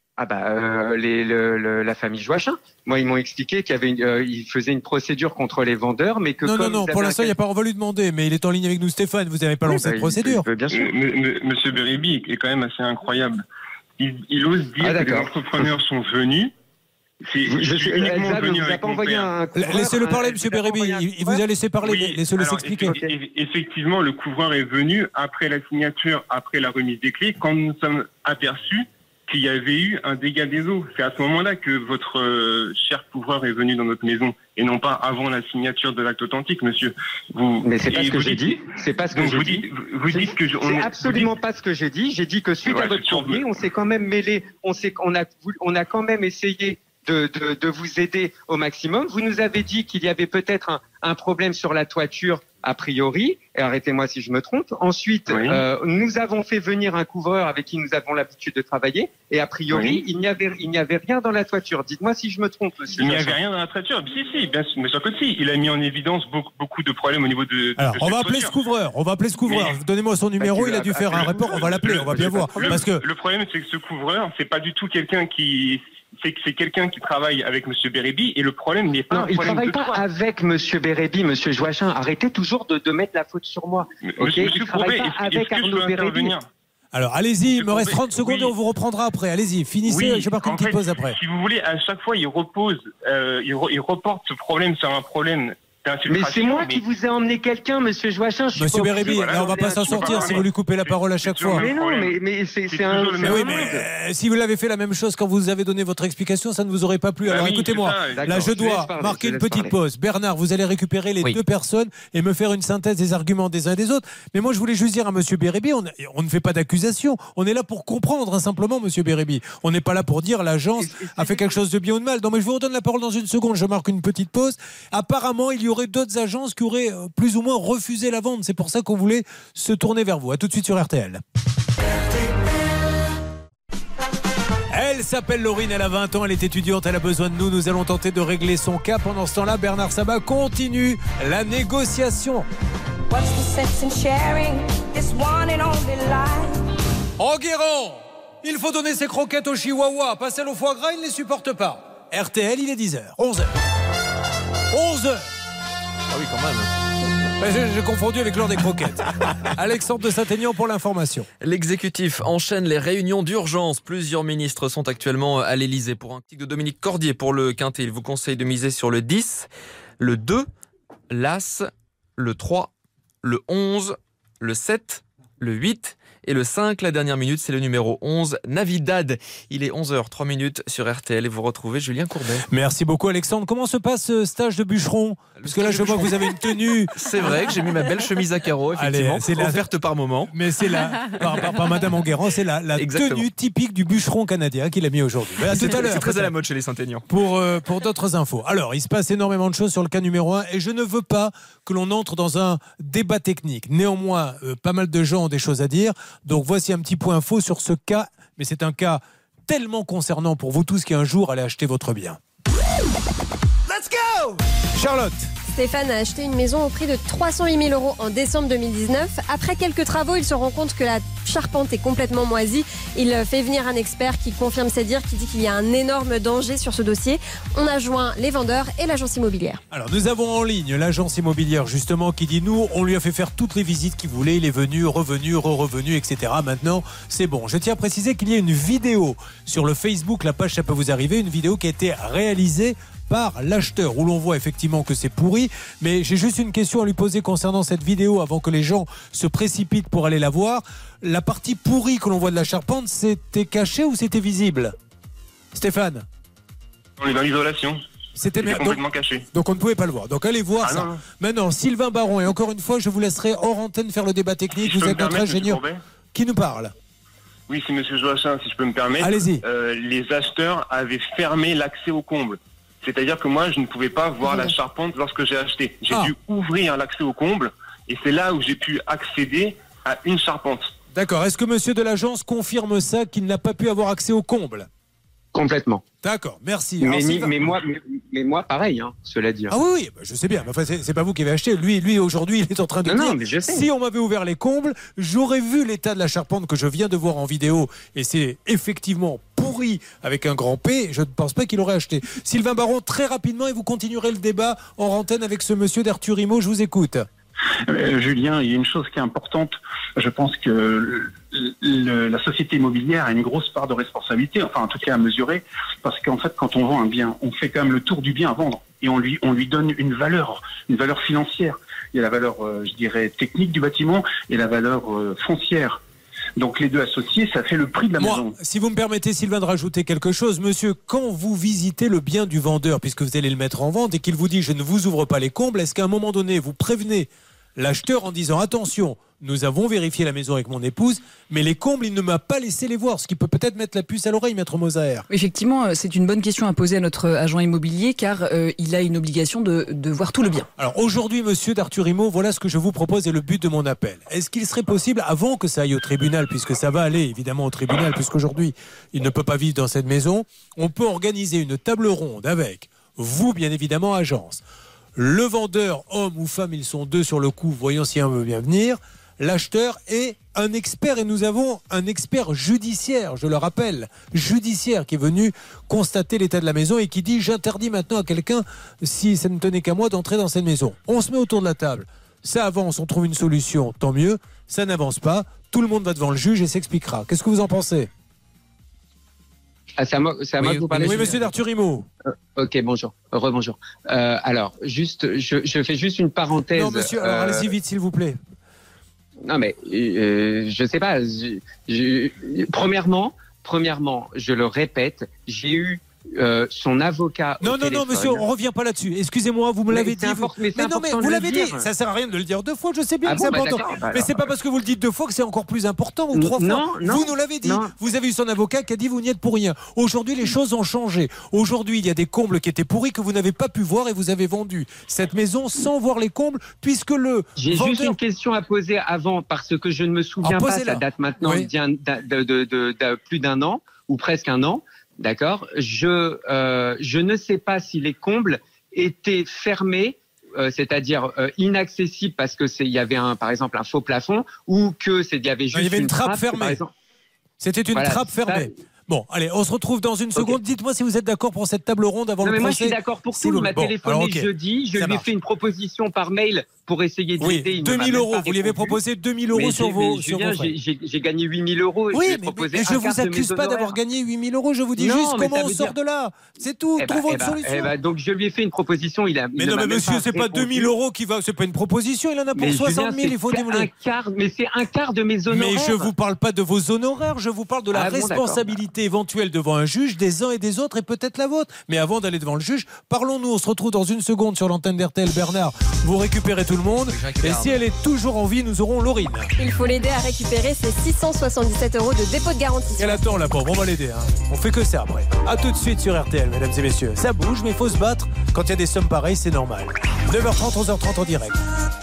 La famille Joachim. Moi, ils m'ont expliqué qu'il y avait ils faisaient une procédure contre les vendeurs, mais que non. Pour l'instant, il n'y a pas. On va lui demander, mais il est en ligne avec nous, Stéphane. Vous n'avez pas lancé de procédure. Bien sûr. Monsieur Bérébi est quand même assez incroyable. Il ose dire que les entrepreneurs sont venus. Laissez-le parler, monsieur Bérébi. Il vous a laissé parler. Oui, laissez-le s'expliquer. Effectivement, le couvreur est venu après la signature, après la remise des clés, quand nous sommes aperçus qu'il y avait eu un dégât des eaux. C'est à ce moment-là que votre cher couvreur est venu dans notre maison, et non pas avant la signature de l'acte authentique, monsieur. Mais c'est pas ce que j'ai dit. C'est pas ce que j'ai dit. Vous dites que c'est absolument pas ce que j'ai dit. J'ai dit que suite à votre courrier, on s'est quand même mêlé. On a quand même essayé de vous aider au maximum. Vous nous avez dit qu'il y avait peut-être un problème sur la toiture a priori, Et arrêtez-moi si je me trompe. Ensuite, nous avons fait venir un couvreur avec qui nous avons l'habitude de travailler. Et a priori, il n'y avait rien dans la toiture. Dites-moi si je me trompe, monsieur. Il n'y avait rien dans la toiture. Si, bien sûr que si. Il a mis en évidence beaucoup de problèmes au niveau de. Alors, on va appeler ce couvreur. Donnez-moi son numéro. Il a dû faire un rapport. On va l'appeler. On va bien voir. Parce que le problème, c'est que ce couvreur, c'est pas du tout quelqu'un qui. C'est quelqu'un qui travaille avec M. Bérébi et le problème n'est pas. Non, il ne travaille pas avec M. Bérébi, M. Joachim. Arrêtez toujours de mettre la faute sur moi. Monsieur il ne travaille pas avec Arnaud Bérébi. Alors allez-y, il me reste 30 secondes et on vous reprendra après. Allez-y, finissez, je marque une petite pause après. Si vous voulez, à chaque fois, il reporte ce problème sur un problème. Mais c'est moi qui vous ai emmené quelqu'un, monsieur Joachim. Monsieur Bérébi, là on va pas s'en sortir si vous lui coupez la parole à chaque fois. Mais non, mais c'est un. Mais oui, mais si vous l'avez fait la même chose quand vous avez donné votre explication, ça ne vous aurait pas plu. Alors écoutez-moi, là je dois marquer une petite pause. Bernard, vous allez récupérer les deux personnes et me faire une synthèse des arguments des uns et des autres. Mais moi je voulais juste dire à monsieur Bérébi, on ne fait pas d'accusation. On est là pour comprendre simplement, monsieur Bérébi. On n'est pas là pour dire l'agence a fait quelque chose de bien ou de mal. Non, mais je vous redonne la parole dans une seconde. Je marque une petite pause. Apparemment, il y aurait d'autres agences qui auraient plus ou moins refusé la vente. C'est pour ça qu'on voulait se tourner vers vous. À tout de suite sur RTL. Elle s'appelle Laurine, elle a 20 ans, elle est étudiante, elle a besoin de nous. Nous allons tenter de régler son cas. Pendant ce temps-là, Bernard Sabat continue la négociation. Enguerrand, il faut donner ses croquettes au chihuahua. Pas celles au foie gras, il ne les supporte pas. RTL, il est 10h, 11h. 11h. Ah oui, quand même. J'ai confondu avec l'heure des croquettes. Alexandre de Saint-Aignan pour l'information. L'exécutif enchaîne les réunions d'urgence. Plusieurs ministres sont actuellement à l'Elysée. Pour un article de Dominique Cordier pour le Quintet, il vous conseille de miser sur le 10, le 2, l'As, le 3, le 11, le 7, le 8 et le 5. La dernière minute, c'est le numéro 11, Navidad. Il est 11h03 sur RTL et vous retrouvez Julien Courbet. Merci beaucoup Alexandre. Comment se passe ce stage de bûcheron? Parce que là, je vois que vous avez une tenue. C'est vrai que j'ai mis ma belle chemise à carreaux, effectivement. Allez, c'est offerte par moment. Mais c'est là, par Madame Enguerrand, c'est la tenue typique du bûcheron canadien qu'il a mis aujourd'hui. C'est très à la mode chez les Saint-Aignan. Pour d'autres infos. Alors, il se passe énormément de choses sur le cas numéro 1 et je ne veux pas que l'on entre dans un débat technique. Néanmoins, pas mal de gens ont des choses à dire. Donc, voici un petit point faux sur ce cas. Mais c'est un cas tellement concernant pour vous tous qui un jour allez acheter votre bien. Let's go! Charlotte. Stéphane a acheté une maison au prix de 308 000 € en décembre 2019. Après quelques travaux, il se rend compte que la charpente est complètement moisie. Il fait venir un expert qui confirme ses dires, qui dit qu'il y a un énorme danger sur ce dossier. On a joint les vendeurs et l'agence immobilière. Alors nous avons en ligne l'agence immobilière justement qui dit nous, on lui a fait faire toutes les visites qu'il voulait. Il est venu, revenu, re-revenu, etc. Maintenant, c'est bon. Je tiens à préciser qu'il y a une vidéo sur le Facebook, la page ça peut vous arriver, une vidéo qui a été réalisée par l'acheteur où l'on voit effectivement que c'est pourri, mais j'ai juste une question à lui poser concernant cette vidéo avant que les gens se précipitent pour aller la voir. La partie pourrie que l'on voit de la charpente, c'était caché ou c'était visible? Stéphane? On est dans l'isolation. C'était complètement caché. Donc on ne pouvait pas le voir. Donc allez voir ça. Non. Maintenant, Sylvain Baron, et encore une fois, je vous laisserai hors antenne faire le débat technique. Vous êtes notre ingénieur. Qui nous parle? Oui, c'est monsieur Joachim, si je peux me permettre. Allez-y. Les acheteurs avaient fermé l'accès au comble. C'est-à-dire que moi, je ne pouvais pas voir la charpente lorsque j'ai acheté. J'ai dû ouvrir l'accès au comble et c'est là où j'ai pu accéder à une charpente. D'accord. Est-ce que monsieur de l'agence confirme ça, qu'il n'a pas pu avoir accès au comble? Complètement. D'accord, merci. Mais moi, pareil, hein, cela dit. Ah oui, je sais bien. Enfin, c'est pas vous qui avez acheté. Lui aujourd'hui, il est en train de dire. Non, mais je sais. Si on m'avait ouvert les combles, j'aurais vu l'état de la charpente que je viens de voir en vidéo. Et c'est effectivement pourri avec un grand P. Je ne pense pas qu'il aurait acheté. Sylvain Baron, très rapidement, et vous continuerez le débat en antenne avec ce monsieur d'Arthur Imo. Je vous écoute. Julien, il y a une chose qui est importante. Je pense que la société immobilière a une grosse part de responsabilité, enfin en tout cas à mesurer, parce qu'en fait quand on vend un bien, on fait quand même le tour du bien à vendre et on lui donne une valeur financière. Il y a la valeur, je dirais, technique du bâtiment et la valeur foncière. Donc les deux associés, ça fait le prix de la maison. Si vous me permettez, Sylvain, de rajouter quelque chose, monsieur, quand vous visitez le bien du vendeur, puisque vous allez le mettre en vente et qu'il vous dit je ne vous ouvre pas les combles, est-ce qu'à un moment donné vous prévenez l'acheteur en disant attention, nous avons vérifié la maison avec mon épouse, mais les combles, il ne m'a pas laissé les voir, ce qui peut peut-être mettre la puce à l'oreille, maître Moser. Effectivement, c'est une bonne question à poser à notre agent immobilier, car il a une obligation de voir tout le bien. Alors aujourd'hui, monsieur d'Arturimo, voilà ce que je vous propose et le but de mon appel. Est-ce qu'il serait possible, avant que ça aille au tribunal, puisque ça va aller évidemment au tribunal, puisqu'aujourd'hui, il ne peut pas vivre dans cette maison, on peut organiser une table ronde avec vous, bien évidemment, agence. Le vendeur, homme ou femme, ils sont 2 sur le coup, voyons si un veut bien venir. L'acheteur est un expert et nous avons un expert judiciaire, je le rappelle, judiciaire qui est venu constater l'état de la maison et qui dit j'interdis maintenant à quelqu'un, si ça ne tenait qu'à moi, d'entrer dans cette maison. On se met autour de la table, ça avance, on trouve une solution, tant mieux, ça n'avance pas, tout le monde va devant le juge et s'expliquera. Qu'est-ce que vous en pensez ? C'est à moi que vous parlez. Oui, monsieur d'Arturimo. Ok, bonjour. Rebonjour. Alors, juste, je fais juste une parenthèse. Non, monsieur, alors allez-y vite, s'il vous plaît. Non, mais je sais pas. Premièrement, je le répète, j'ai eu son avocat. Non, monsieur, on revient pas là-dessus. Excusez-moi, vous me l'avez dit. Mais vous l'avez dit. Ça sert à rien de le dire 2 fois. Je sais bien que c'est important. Mais c'est pas parce que vous le dites 2 fois que c'est encore plus important ou 3 fois. Vous nous l'avez dit. Vous avez eu son avocat qui a dit vous n'y êtes pour rien. Aujourd'hui, les choses ont changé. Aujourd'hui, il y a des combles qui étaient pourris que vous n'avez pas pu voir et vous avez vendu cette maison sans voir les combles puisque le. J'ai juste une question à poser avant parce que je ne me souviens pas. Ça date maintenant de plus d'un an ou presque un an. D'accord. Je ne sais pas si les combles étaient fermés, c'est-à-dire inaccessibles parce que il y avait par exemple un faux plafond ou que il y avait juste il y avait une trappe fermée. C'était une trappe fermée. Bon, allez, on se retrouve dans une seconde. Dites-moi si vous êtes d'accord pour cette table ronde avant le procès. Moi, je suis d'accord pour tout. Il m'a téléphoné jeudi. Je lui ai fait une proposition par mail pour essayer de l'aider. Oui, 2 000 euros. Vous lui avez proposé 2 000 euros sur vos frais. J'ai gagné 8 000 euros. Oui, mais je ne vous accuse pas d'avoir gagné 8 000 euros. Je vous dis juste comment on sort de là. C'est tout. Trouvons une solution. Donc, je lui ai fait une proposition. Mais non, mais monsieur, c'est pas 2 000 euros qui va. C'est pas une proposition. Il en a pour 60 000. Il faut démolir. Mais c'est un quart de mes honoraires. Mais je vous parle pas de vos honoraires. Je vous parle de la responsabilité éventuelle devant un juge des uns et des autres et peut-être la vôtre. Mais avant d'aller devant le juge, parlons-nous. On se retrouve dans une seconde sur l'antenne d'RTL. Bernard, vous récupérez tout le monde. Et si elle est toujours en vie, nous aurons Laurine. Il faut l'aider à récupérer ses 677 euros de dépôt de garantie. Elle attend la pauvre, on va l'aider. On fait que ça après. A tout de suite sur RTL, mesdames et messieurs. Ça bouge, mais il faut se battre. Quand il y a des sommes pareilles, c'est normal. 9h30, 11h30 en direct.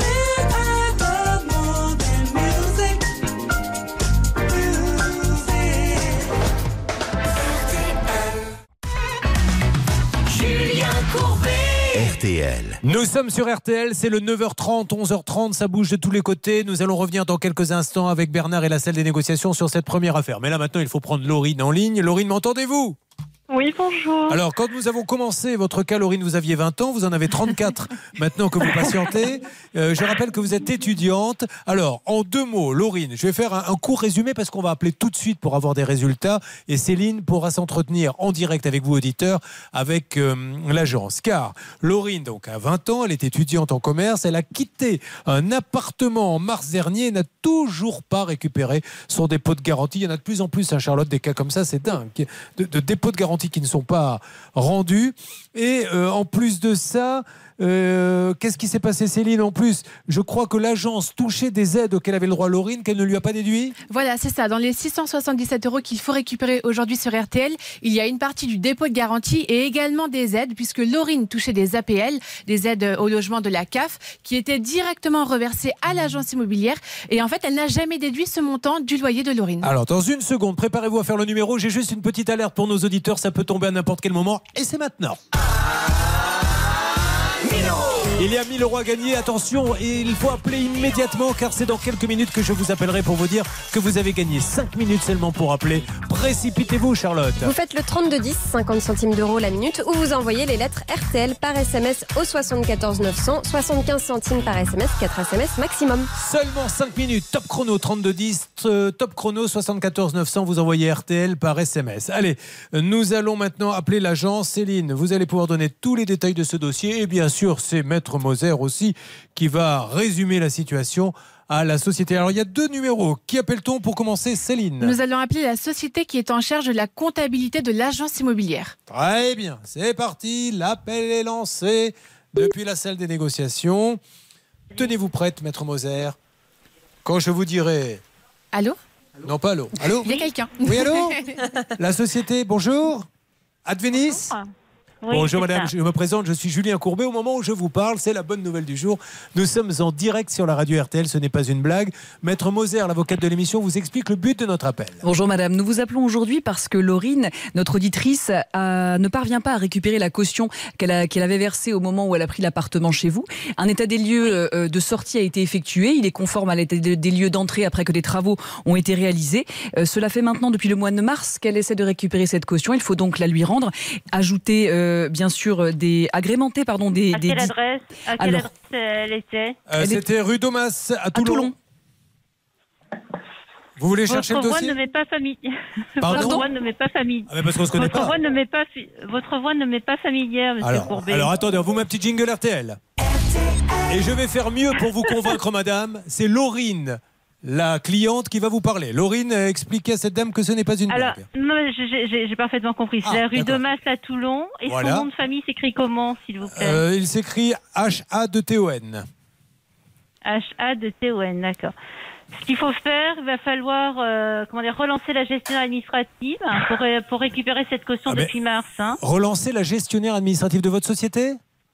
RTL. Nous sommes sur RTL, c'est le 9h30, 11h30, ça bouge de tous les côtés. Nous allons revenir dans quelques instants avec Bernard et la salle des négociations sur cette première affaire. Mais là maintenant, il faut prendre Laurine en ligne. Laurine, m'entendez-vous ? Oui, bonjour. Alors, quand nous avons commencé votre cas, Laurine, vous aviez 20 ans, vous en avez 34 maintenant que vous patientez. Je rappelle que vous êtes étudiante. Alors, en 2 mots, Laurine, je vais faire un court résumé parce qu'on va appeler tout de suite pour avoir des résultats. Et Céline pourra s'entretenir en direct avec vous, auditeurs, avec l'agence. Car Laurine, donc, a 20 ans, elle est étudiante en commerce. Elle a quitté un appartement en mars dernier et n'a toujours pas récupéré son dépôt de garantie. Il y en a de plus en plus, hein, Charlotte, des cas comme ça, c'est dingue. De dépôt de garantie qui ne sont pas rendus. Et en plus de ça, qu'est-ce qui s'est passé, Céline? En plus, je crois que l'agence touchait des aides auxquelles avait le droit Laurine, qu'elle ne lui a pas déduit. Voilà, c'est ça. Dans les 677 euros qu'il faut récupérer aujourd'hui sur RTL, il y a une partie du dépôt de garantie et également des aides, puisque Laurine touchait des APL, des aides au logement de la CAF, qui étaient directement reversées à l'agence immobilière. Et en fait, elle n'a jamais déduit ce montant du loyer de Laurine. Alors, dans une seconde, préparez-vous à faire le numéro. J'ai juste une petite alerte pour nos auditeurs. Ça peut tomber à n'importe quel moment. Et c'est maintenant. Il y a 1000 euros à gagner, attention, et il faut appeler immédiatement car c'est dans quelques minutes que je vous appellerai pour vous dire que vous avez gagné. 5 minutes seulement pour appeler. Précipitez-vous, Charlotte. Vous faites le 3210, 50 centimes d'euros la minute, ou vous envoyez les lettres RTL par SMS au 74 900, 75 centimes par SMS, 4 SMS maximum. Seulement 5 minutes, top chrono 3210, top chrono 74 900, vous envoyez RTL par SMS. Allez, nous allons maintenant appeler l'agence. Céline, vous allez pouvoir donner tous les détails de ce dossier et bien sûr c'est Maître Moser aussi qui va résumer la situation à la société. Alors il y a 2 numéros. Qui appelle-t-on pour commencer, Céline? Nous allons appeler la société qui est en charge de la comptabilité de l'agence immobilière. Très bien, c'est parti. L'appel est lancé depuis la salle des négociations. Tenez-vous prête, Maître Moser. Quand je vous dirai... Allô? Non, pas allô. Allô? Il y a quelqu'un. Oui, allô? La société, bonjour. Advenis? Oui, bonjour c'est madame, ça. je me présente, je suis Julien Courbet. Au moment où je vous parle, c'est la bonne nouvelle du jour. Nous sommes en direct sur la radio RTL, ce n'est pas une blague. Maître Moser, l'avocate de l'émission, vous explique le but de notre appel. Bonjour madame, nous vous appelons aujourd'hui parce que Laurine, notre auditrice, ne parvient pas à récupérer la caution qu'elle avait versée au moment où elle a pris l'appartement chez vous. Un état des lieux de sortie a été effectué, il est conforme à l'état des lieux d'entrée après que des travaux ont été réalisés. Cela fait maintenant depuis le mois de mars qu'elle essaie de récupérer cette caution, il faut donc la lui rendre. Ajouter bien sûr agrémenter des... À quelle adresse elle était? C'était rue Domas à Toulon. Vous voulez chercher le dossier? Votre voix ne met pas famille. Pardon? Votre voix ne met pas famille. Ah, mais parce qu'on se connaît Votre pas. Votre voix ne met pas familière, monsieur Courbet. Alors attendez, on vous met un petit jingle RTL. Et je vais faire mieux pour vous convaincre, madame. C'est Laurine, la cliente, qui va vous parler. Laurine, expliquez à cette dame que ce n'est pas une Alors, blague. non, j'ai parfaitement compris. C'est la rue d'accord. Domas à Toulon. Et Voilà. son nom de famille s'écrit comment, s'il vous plaît? Il s'écrit H-A-D-T-O-N. H-A-D-T-O-N, d'accord. Ce qu'il faut faire, il va falloir relancer la gestionnaire administrative pour récupérer cette caution depuis mars. Hein. Relancer la gestionnaire administrative de votre société?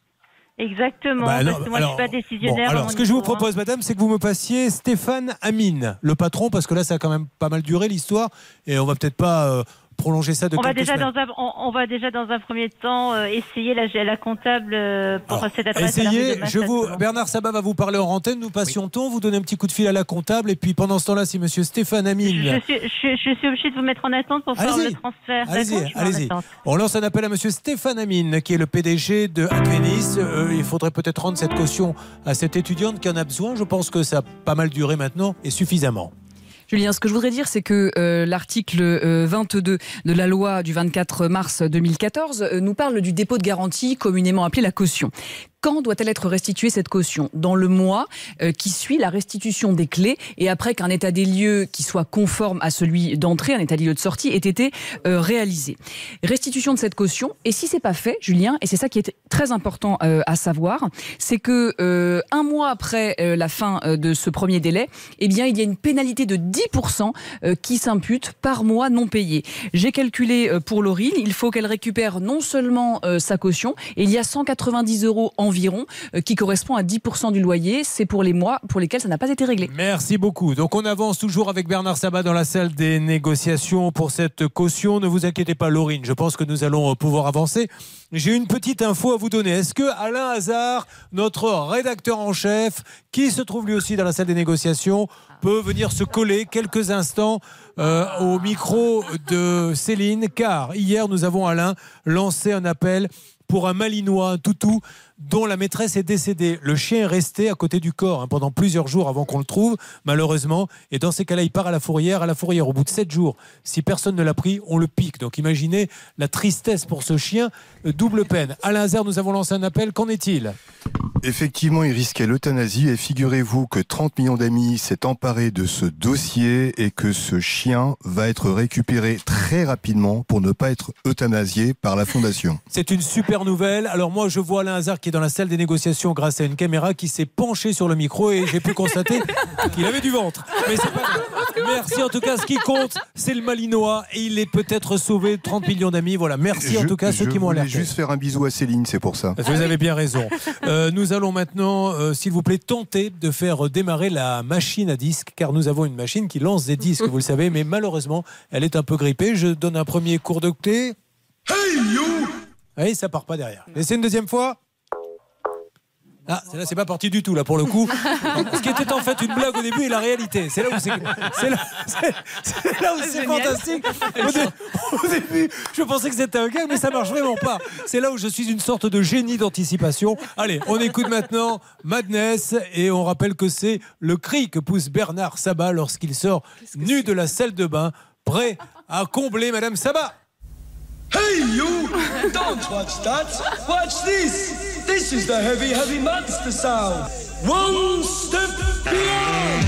Exactement, Bah, parce que moi je suis pas décisionnaire. alors, à mon ce que je vous niveau, hein. propose, madame, c'est que vous me passiez Stéphane Amine, le patron, parce que là, ça a quand même pas mal duré l'histoire, et on va peut-être pas prolonger ça de On va, quelques déjà semaines. on va déjà dans un premier temps essayer la comptable pour cette adresse. à la rue Essayez, de Massat. Bernard Sabat va vous parler en antenne, nous patientons, vous donnez un petit coup de fil à la comptable, et puis pendant ce temps-là, si monsieur Stéphane Amine... Je suis obligée de vous mettre en attente pour faire le transfert. D'accord, je suis en Allez-y. attente. On lance un appel à monsieur Stéphane Amine, qui est le PDG de Advenis. Il faudrait peut-être rendre cette caution à cette étudiante qui en a besoin. Je pense que ça a pas mal duré maintenant, et suffisamment. Julien, ce que je voudrais dire, c'est que l'article 22 de la loi du 24 mars 2014 nous parle du dépôt de garantie, communément appelé la caution. Quand doit-elle être restituée cette caution? Dans le mois qui suit la restitution des clés et après qu'un état des lieux qui soit conforme à celui d'entrée, un état des lieux de sortie, ait été réalisé. Restitution de cette caution. Et si c'est pas fait, Julien, et c'est ça qui est très important à savoir, c'est que un mois après la fin de ce premier délai, eh bien, il y a une pénalité de 10% qui s'impute par mois non payé. J'ai calculé pour Laurine, il faut qu'elle récupère non seulement sa caution, et il y a 190 € environ, qui correspond à 10% du loyer. C'est pour les mois pour lesquels ça n'a pas été réglé. Merci beaucoup. Donc on avance toujours avec Bernard Sabat dans la salle des négociations pour cette caution. Ne vous inquiétez pas, Laurine, je pense que nous allons pouvoir avancer. J'ai une petite info à vous donner. Est-ce que Alain Hazard, notre rédacteur en chef, qui se trouve lui aussi dans la salle des négociations, peut venir se coller quelques instants au micro de Céline? Car hier, nous avons, Alain, lancé un appel pour un Malinois, un toutou, dont la maîtresse est décédée. Le chien est resté à côté du corps pendant plusieurs jours avant qu'on le trouve, malheureusement. Et dans ces cas-là, il part à la fourrière. À la fourrière, au bout de 7 jours, si personne ne l'a pris, on le pique. Donc imaginez la tristesse pour ce chien, double peine. Alain Hazard, nous avons lancé un appel. Qu'en est-il ? Effectivement, il risquait l'euthanasie et figurez-vous que 30 millions d'amis s'est emparé de ce dossier et que ce chien va être récupéré très rapidement pour ne pas être euthanasié par la Fondation. C'est une super nouvelle. Alors moi, je vois Alain Hazard qui est dans la salle des négociations grâce à une caméra qui s'est penchée sur le micro et j'ai pu constater qu'il avait du ventre. Mais c'est pas grave. Merci en tout cas. Ce qui compte, c'est le Malinois et il est peut-être sauvé. 30 millions d'amis. Voilà. Merci en tout cas à ceux qui m'ont alerté. Je voulais juste faire un bisou à Céline, c'est pour ça. Vous avez bien raison. Nous allons maintenant, s'il vous plaît, tenter de faire démarrer la machine à disques, car nous avons une machine qui lance des disques, vous le savez, mais malheureusement, elle est un peu grippée. Je donne un premier cours de clé. Hey you! Oui, ça part pas derrière. Laissez une deuxième fois. Ah, celle-là, c'est pas parti du tout, là, pour le coup. Ce qui était en fait une blague au début et la réalité. C'est là où c'est fantastique. Au début, je pensais que c'était un gag, mais ça marche vraiment pas. C'est là où je suis une sorte de génie d'anticipation. Allez, on écoute maintenant Madness et on rappelle que c'est le cri que pousse Bernard Sabat lorsqu'il sort nu de la salle de bain, prêt à combler Madame Sabat. Hey you! Don't watch that! Watch this! This is the heavy, heavy monster sound! One step beyond!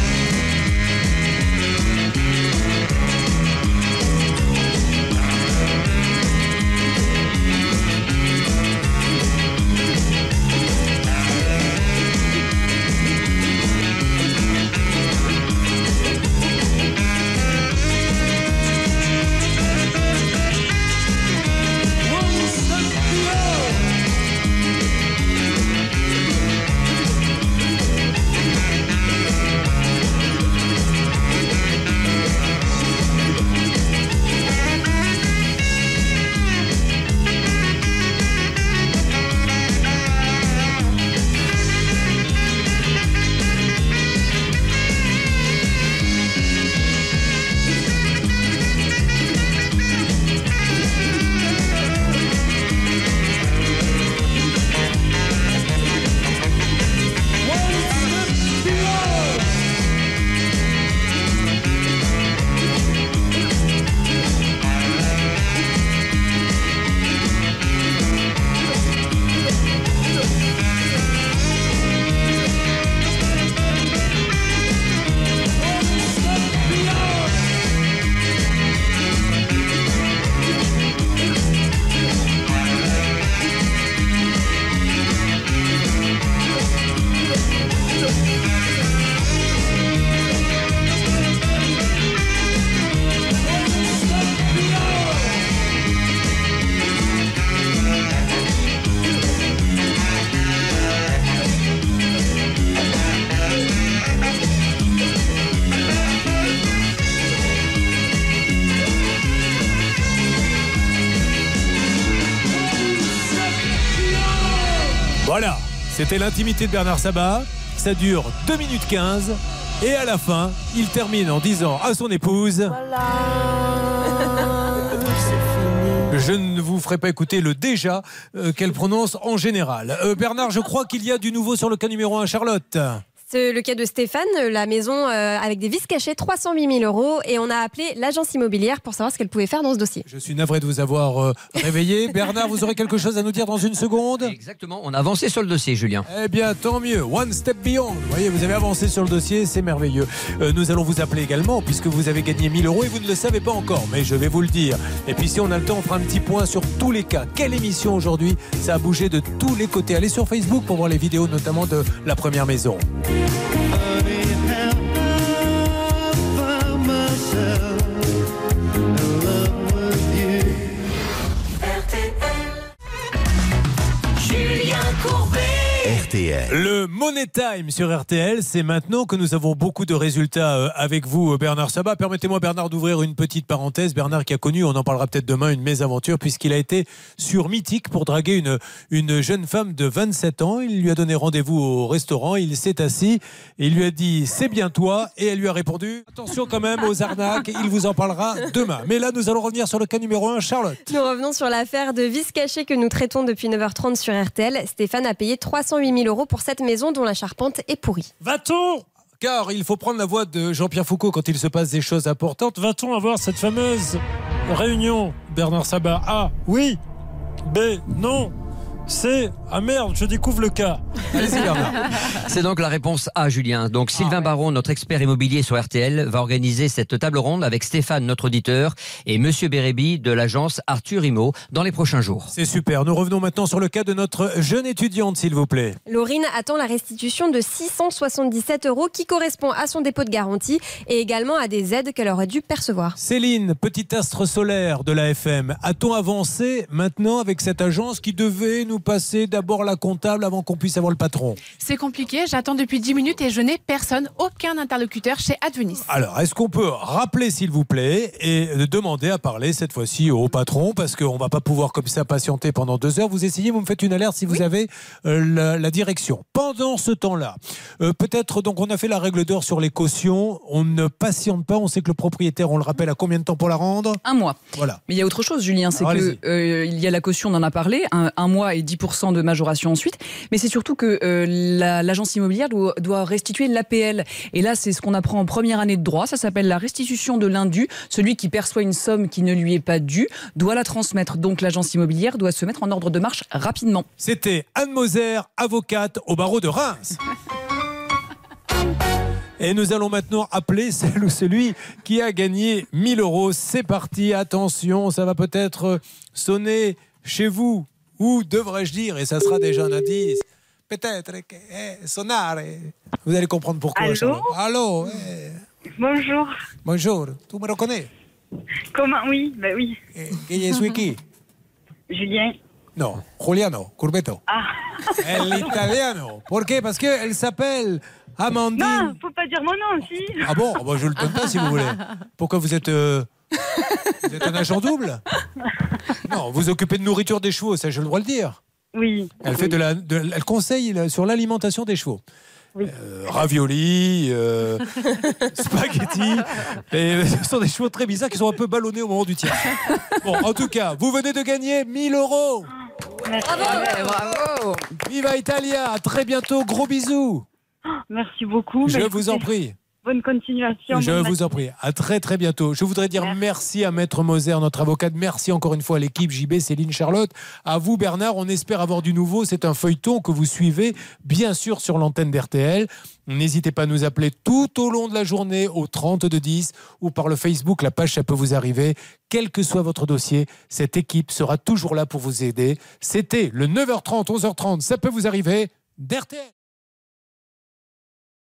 Voilà, c'était l'intimité de Bernard Sabat. Ça dure 2 minutes 15. Et à la fin, il termine en disant à son épouse... Je ne vous ferai pas écouter le déjà qu'elle prononce en général. Bernard, je crois qu'il y a du nouveau sur le cas numéro 1, Charlotte. C'est le cas de Stéphane, la maison avec des vis cachées, 308 000 €. Et on a appelé l'agence immobilière pour savoir ce qu'elle pouvait faire dans ce dossier. Je suis navré de vous avoir réveillé. Bernard, vous aurez quelque chose à nous dire dans une seconde ? Exactement, on a avancé sur le dossier, Julien. Eh bien, tant mieux. One step beyond. Vous voyez, vous avez avancé sur le dossier, c'est merveilleux. Nous allons vous appeler également, puisque vous avez gagné 1 000 € et vous ne le savez pas encore, mais je vais vous le dire. Et puis si on a le temps, on fera un petit point sur tous les cas. Quelle émission aujourd'hui ? Ça a bougé de tous les côtés. Allez sur Facebook pour voir les vidéos, notamment de la première maison. Julien Courbet. RTL. Le Money Time sur RTL, c'est maintenant que nous avons beaucoup de résultats avec vous, Bernard Sabat. Permettez-moi, Bernard, d'ouvrir une petite parenthèse. Bernard qui a connu, on en parlera peut-être demain, une mésaventure, puisqu'il a été sur Mythique pour draguer une jeune femme de 27 ans. Il lui a donné rendez-vous au restaurant, il s'est assis, et il lui a dit « c'est bien toi », et elle lui a répondu « attention quand même aux arnaques, il vous en parlera demain ». Mais là, nous allons revenir sur le cas numéro 1, Charlotte. Nous revenons sur l'affaire de vis cachées que nous traitons depuis 9h30 sur RTL. Stéphane a payé 308 000 € pour cette maison dont la charpente est pourrie. Va-t-on, car il faut prendre la voix de Jean-Pierre Foucault quand il se passe des choses importantes, va-t-on avoir cette fameuse réunion, Bernard Sabat? A, oui. B, non. C, ah merde, je découvre le cas. Allez-y, Bernard. C'est donc la réponse A, Julien. Donc Sylvain Baron, notre expert immobilier sur RTL, va organiser cette table ronde avec Stéphane, notre auditeur, et Monsieur Bérébi de l'agence Arthur Immo dans les prochains jours. C'est super. Nous revenons maintenant sur le cas de notre jeune étudiante, s'il vous plaît. Laurine attend la restitution de 677 € qui correspond à son dépôt de garantie et également à des aides qu'elle aurait dû percevoir. Céline, petit astre solaire de la FM, a-t-on avancé maintenant avec cette agence qui devait nous passer d'abord la comptable avant qu'on puisse avoir le patron? C'est compliqué, j'attends depuis 10 minutes et je n'ai personne, aucun interlocuteur chez Advenis. Alors, est-ce qu'on peut rappeler, s'il vous plaît, et demander à parler cette fois-ci au patron, parce qu'on ne va pas pouvoir comme ça patienter pendant 2 heures. Vous essayez, vous me faites une alerte si vous avez la direction. Pendant ce temps-là, peut-être, donc on a fait la règle d'or sur les cautions, on ne patiente pas, on sait que le propriétaire, on le rappelle, à combien de temps pour la rendre? 1 mois. Voilà. Mais il y a autre chose, Julien, c'est qu'il y a la caution, on en a parlé, un mois et 10% de majoration ensuite, mais c'est surtout que l'agence immobilière doit restituer l'APL. Et là, c'est ce qu'on apprend en première année de droit, ça s'appelle la restitution de l'indu. Celui qui perçoit une somme qui ne lui est pas due doit la transmettre. Donc l'agence immobilière doit se mettre en ordre de marche rapidement. C'était Anne Moser, avocate au barreau de Reims. Et nous allons maintenant appeler celle ou celui qui a gagné 1 000 €. C'est parti, attention, ça va peut-être sonner chez vous. Ou devrais-je dire, et ça sera déjà un indice, peut-être que sonare. Vous allez comprendre pourquoi. Allô? Allô. Bonjour. Bonjour. Tu me reconnais? Comment? Oui, ben oui. Qui est qui? Julien. Non, Giuliano Courbetto. Ah. L'italiano. Pourquoi? Parce qu'elle s'appelle Amandine. Non, faut pas dire mon nom, si. Ah bon? Je ne le donne pas si vous voulez. Pourquoi vous êtes un agent double? Non, vous occupez de nourriture des chevaux, ça je le droit de le dire. Oui. Elle fait elle conseille sur l'alimentation des chevaux. Oui. Ravioli, spaghetti. Et ce sont des chevaux très bizarres qui sont un peu ballonnés au moment du tir. Bon, en tout cas, vous venez de gagner 1 000 €. Bravo. Viva Italia, à très bientôt, gros bisous. Merci beaucoup. Je vous en prie. Bonne continuation. Je vous en prie. À très très bientôt. Je voudrais dire merci à Maître Moser, notre avocate. Merci encore une fois à l'équipe JB, Céline, Charlotte. À vous Bernard, on espère avoir du nouveau. C'est un feuilleton que vous suivez bien sûr sur l'antenne d'RTL. N'hésitez pas à nous appeler tout au long de la journée au 3210 ou par le Facebook. La page, ça peut vous arriver. Quel que soit votre dossier, cette équipe sera toujours là pour vous aider. C'était le 9h30, 11h30. Ça peut vous arriver d'RTL.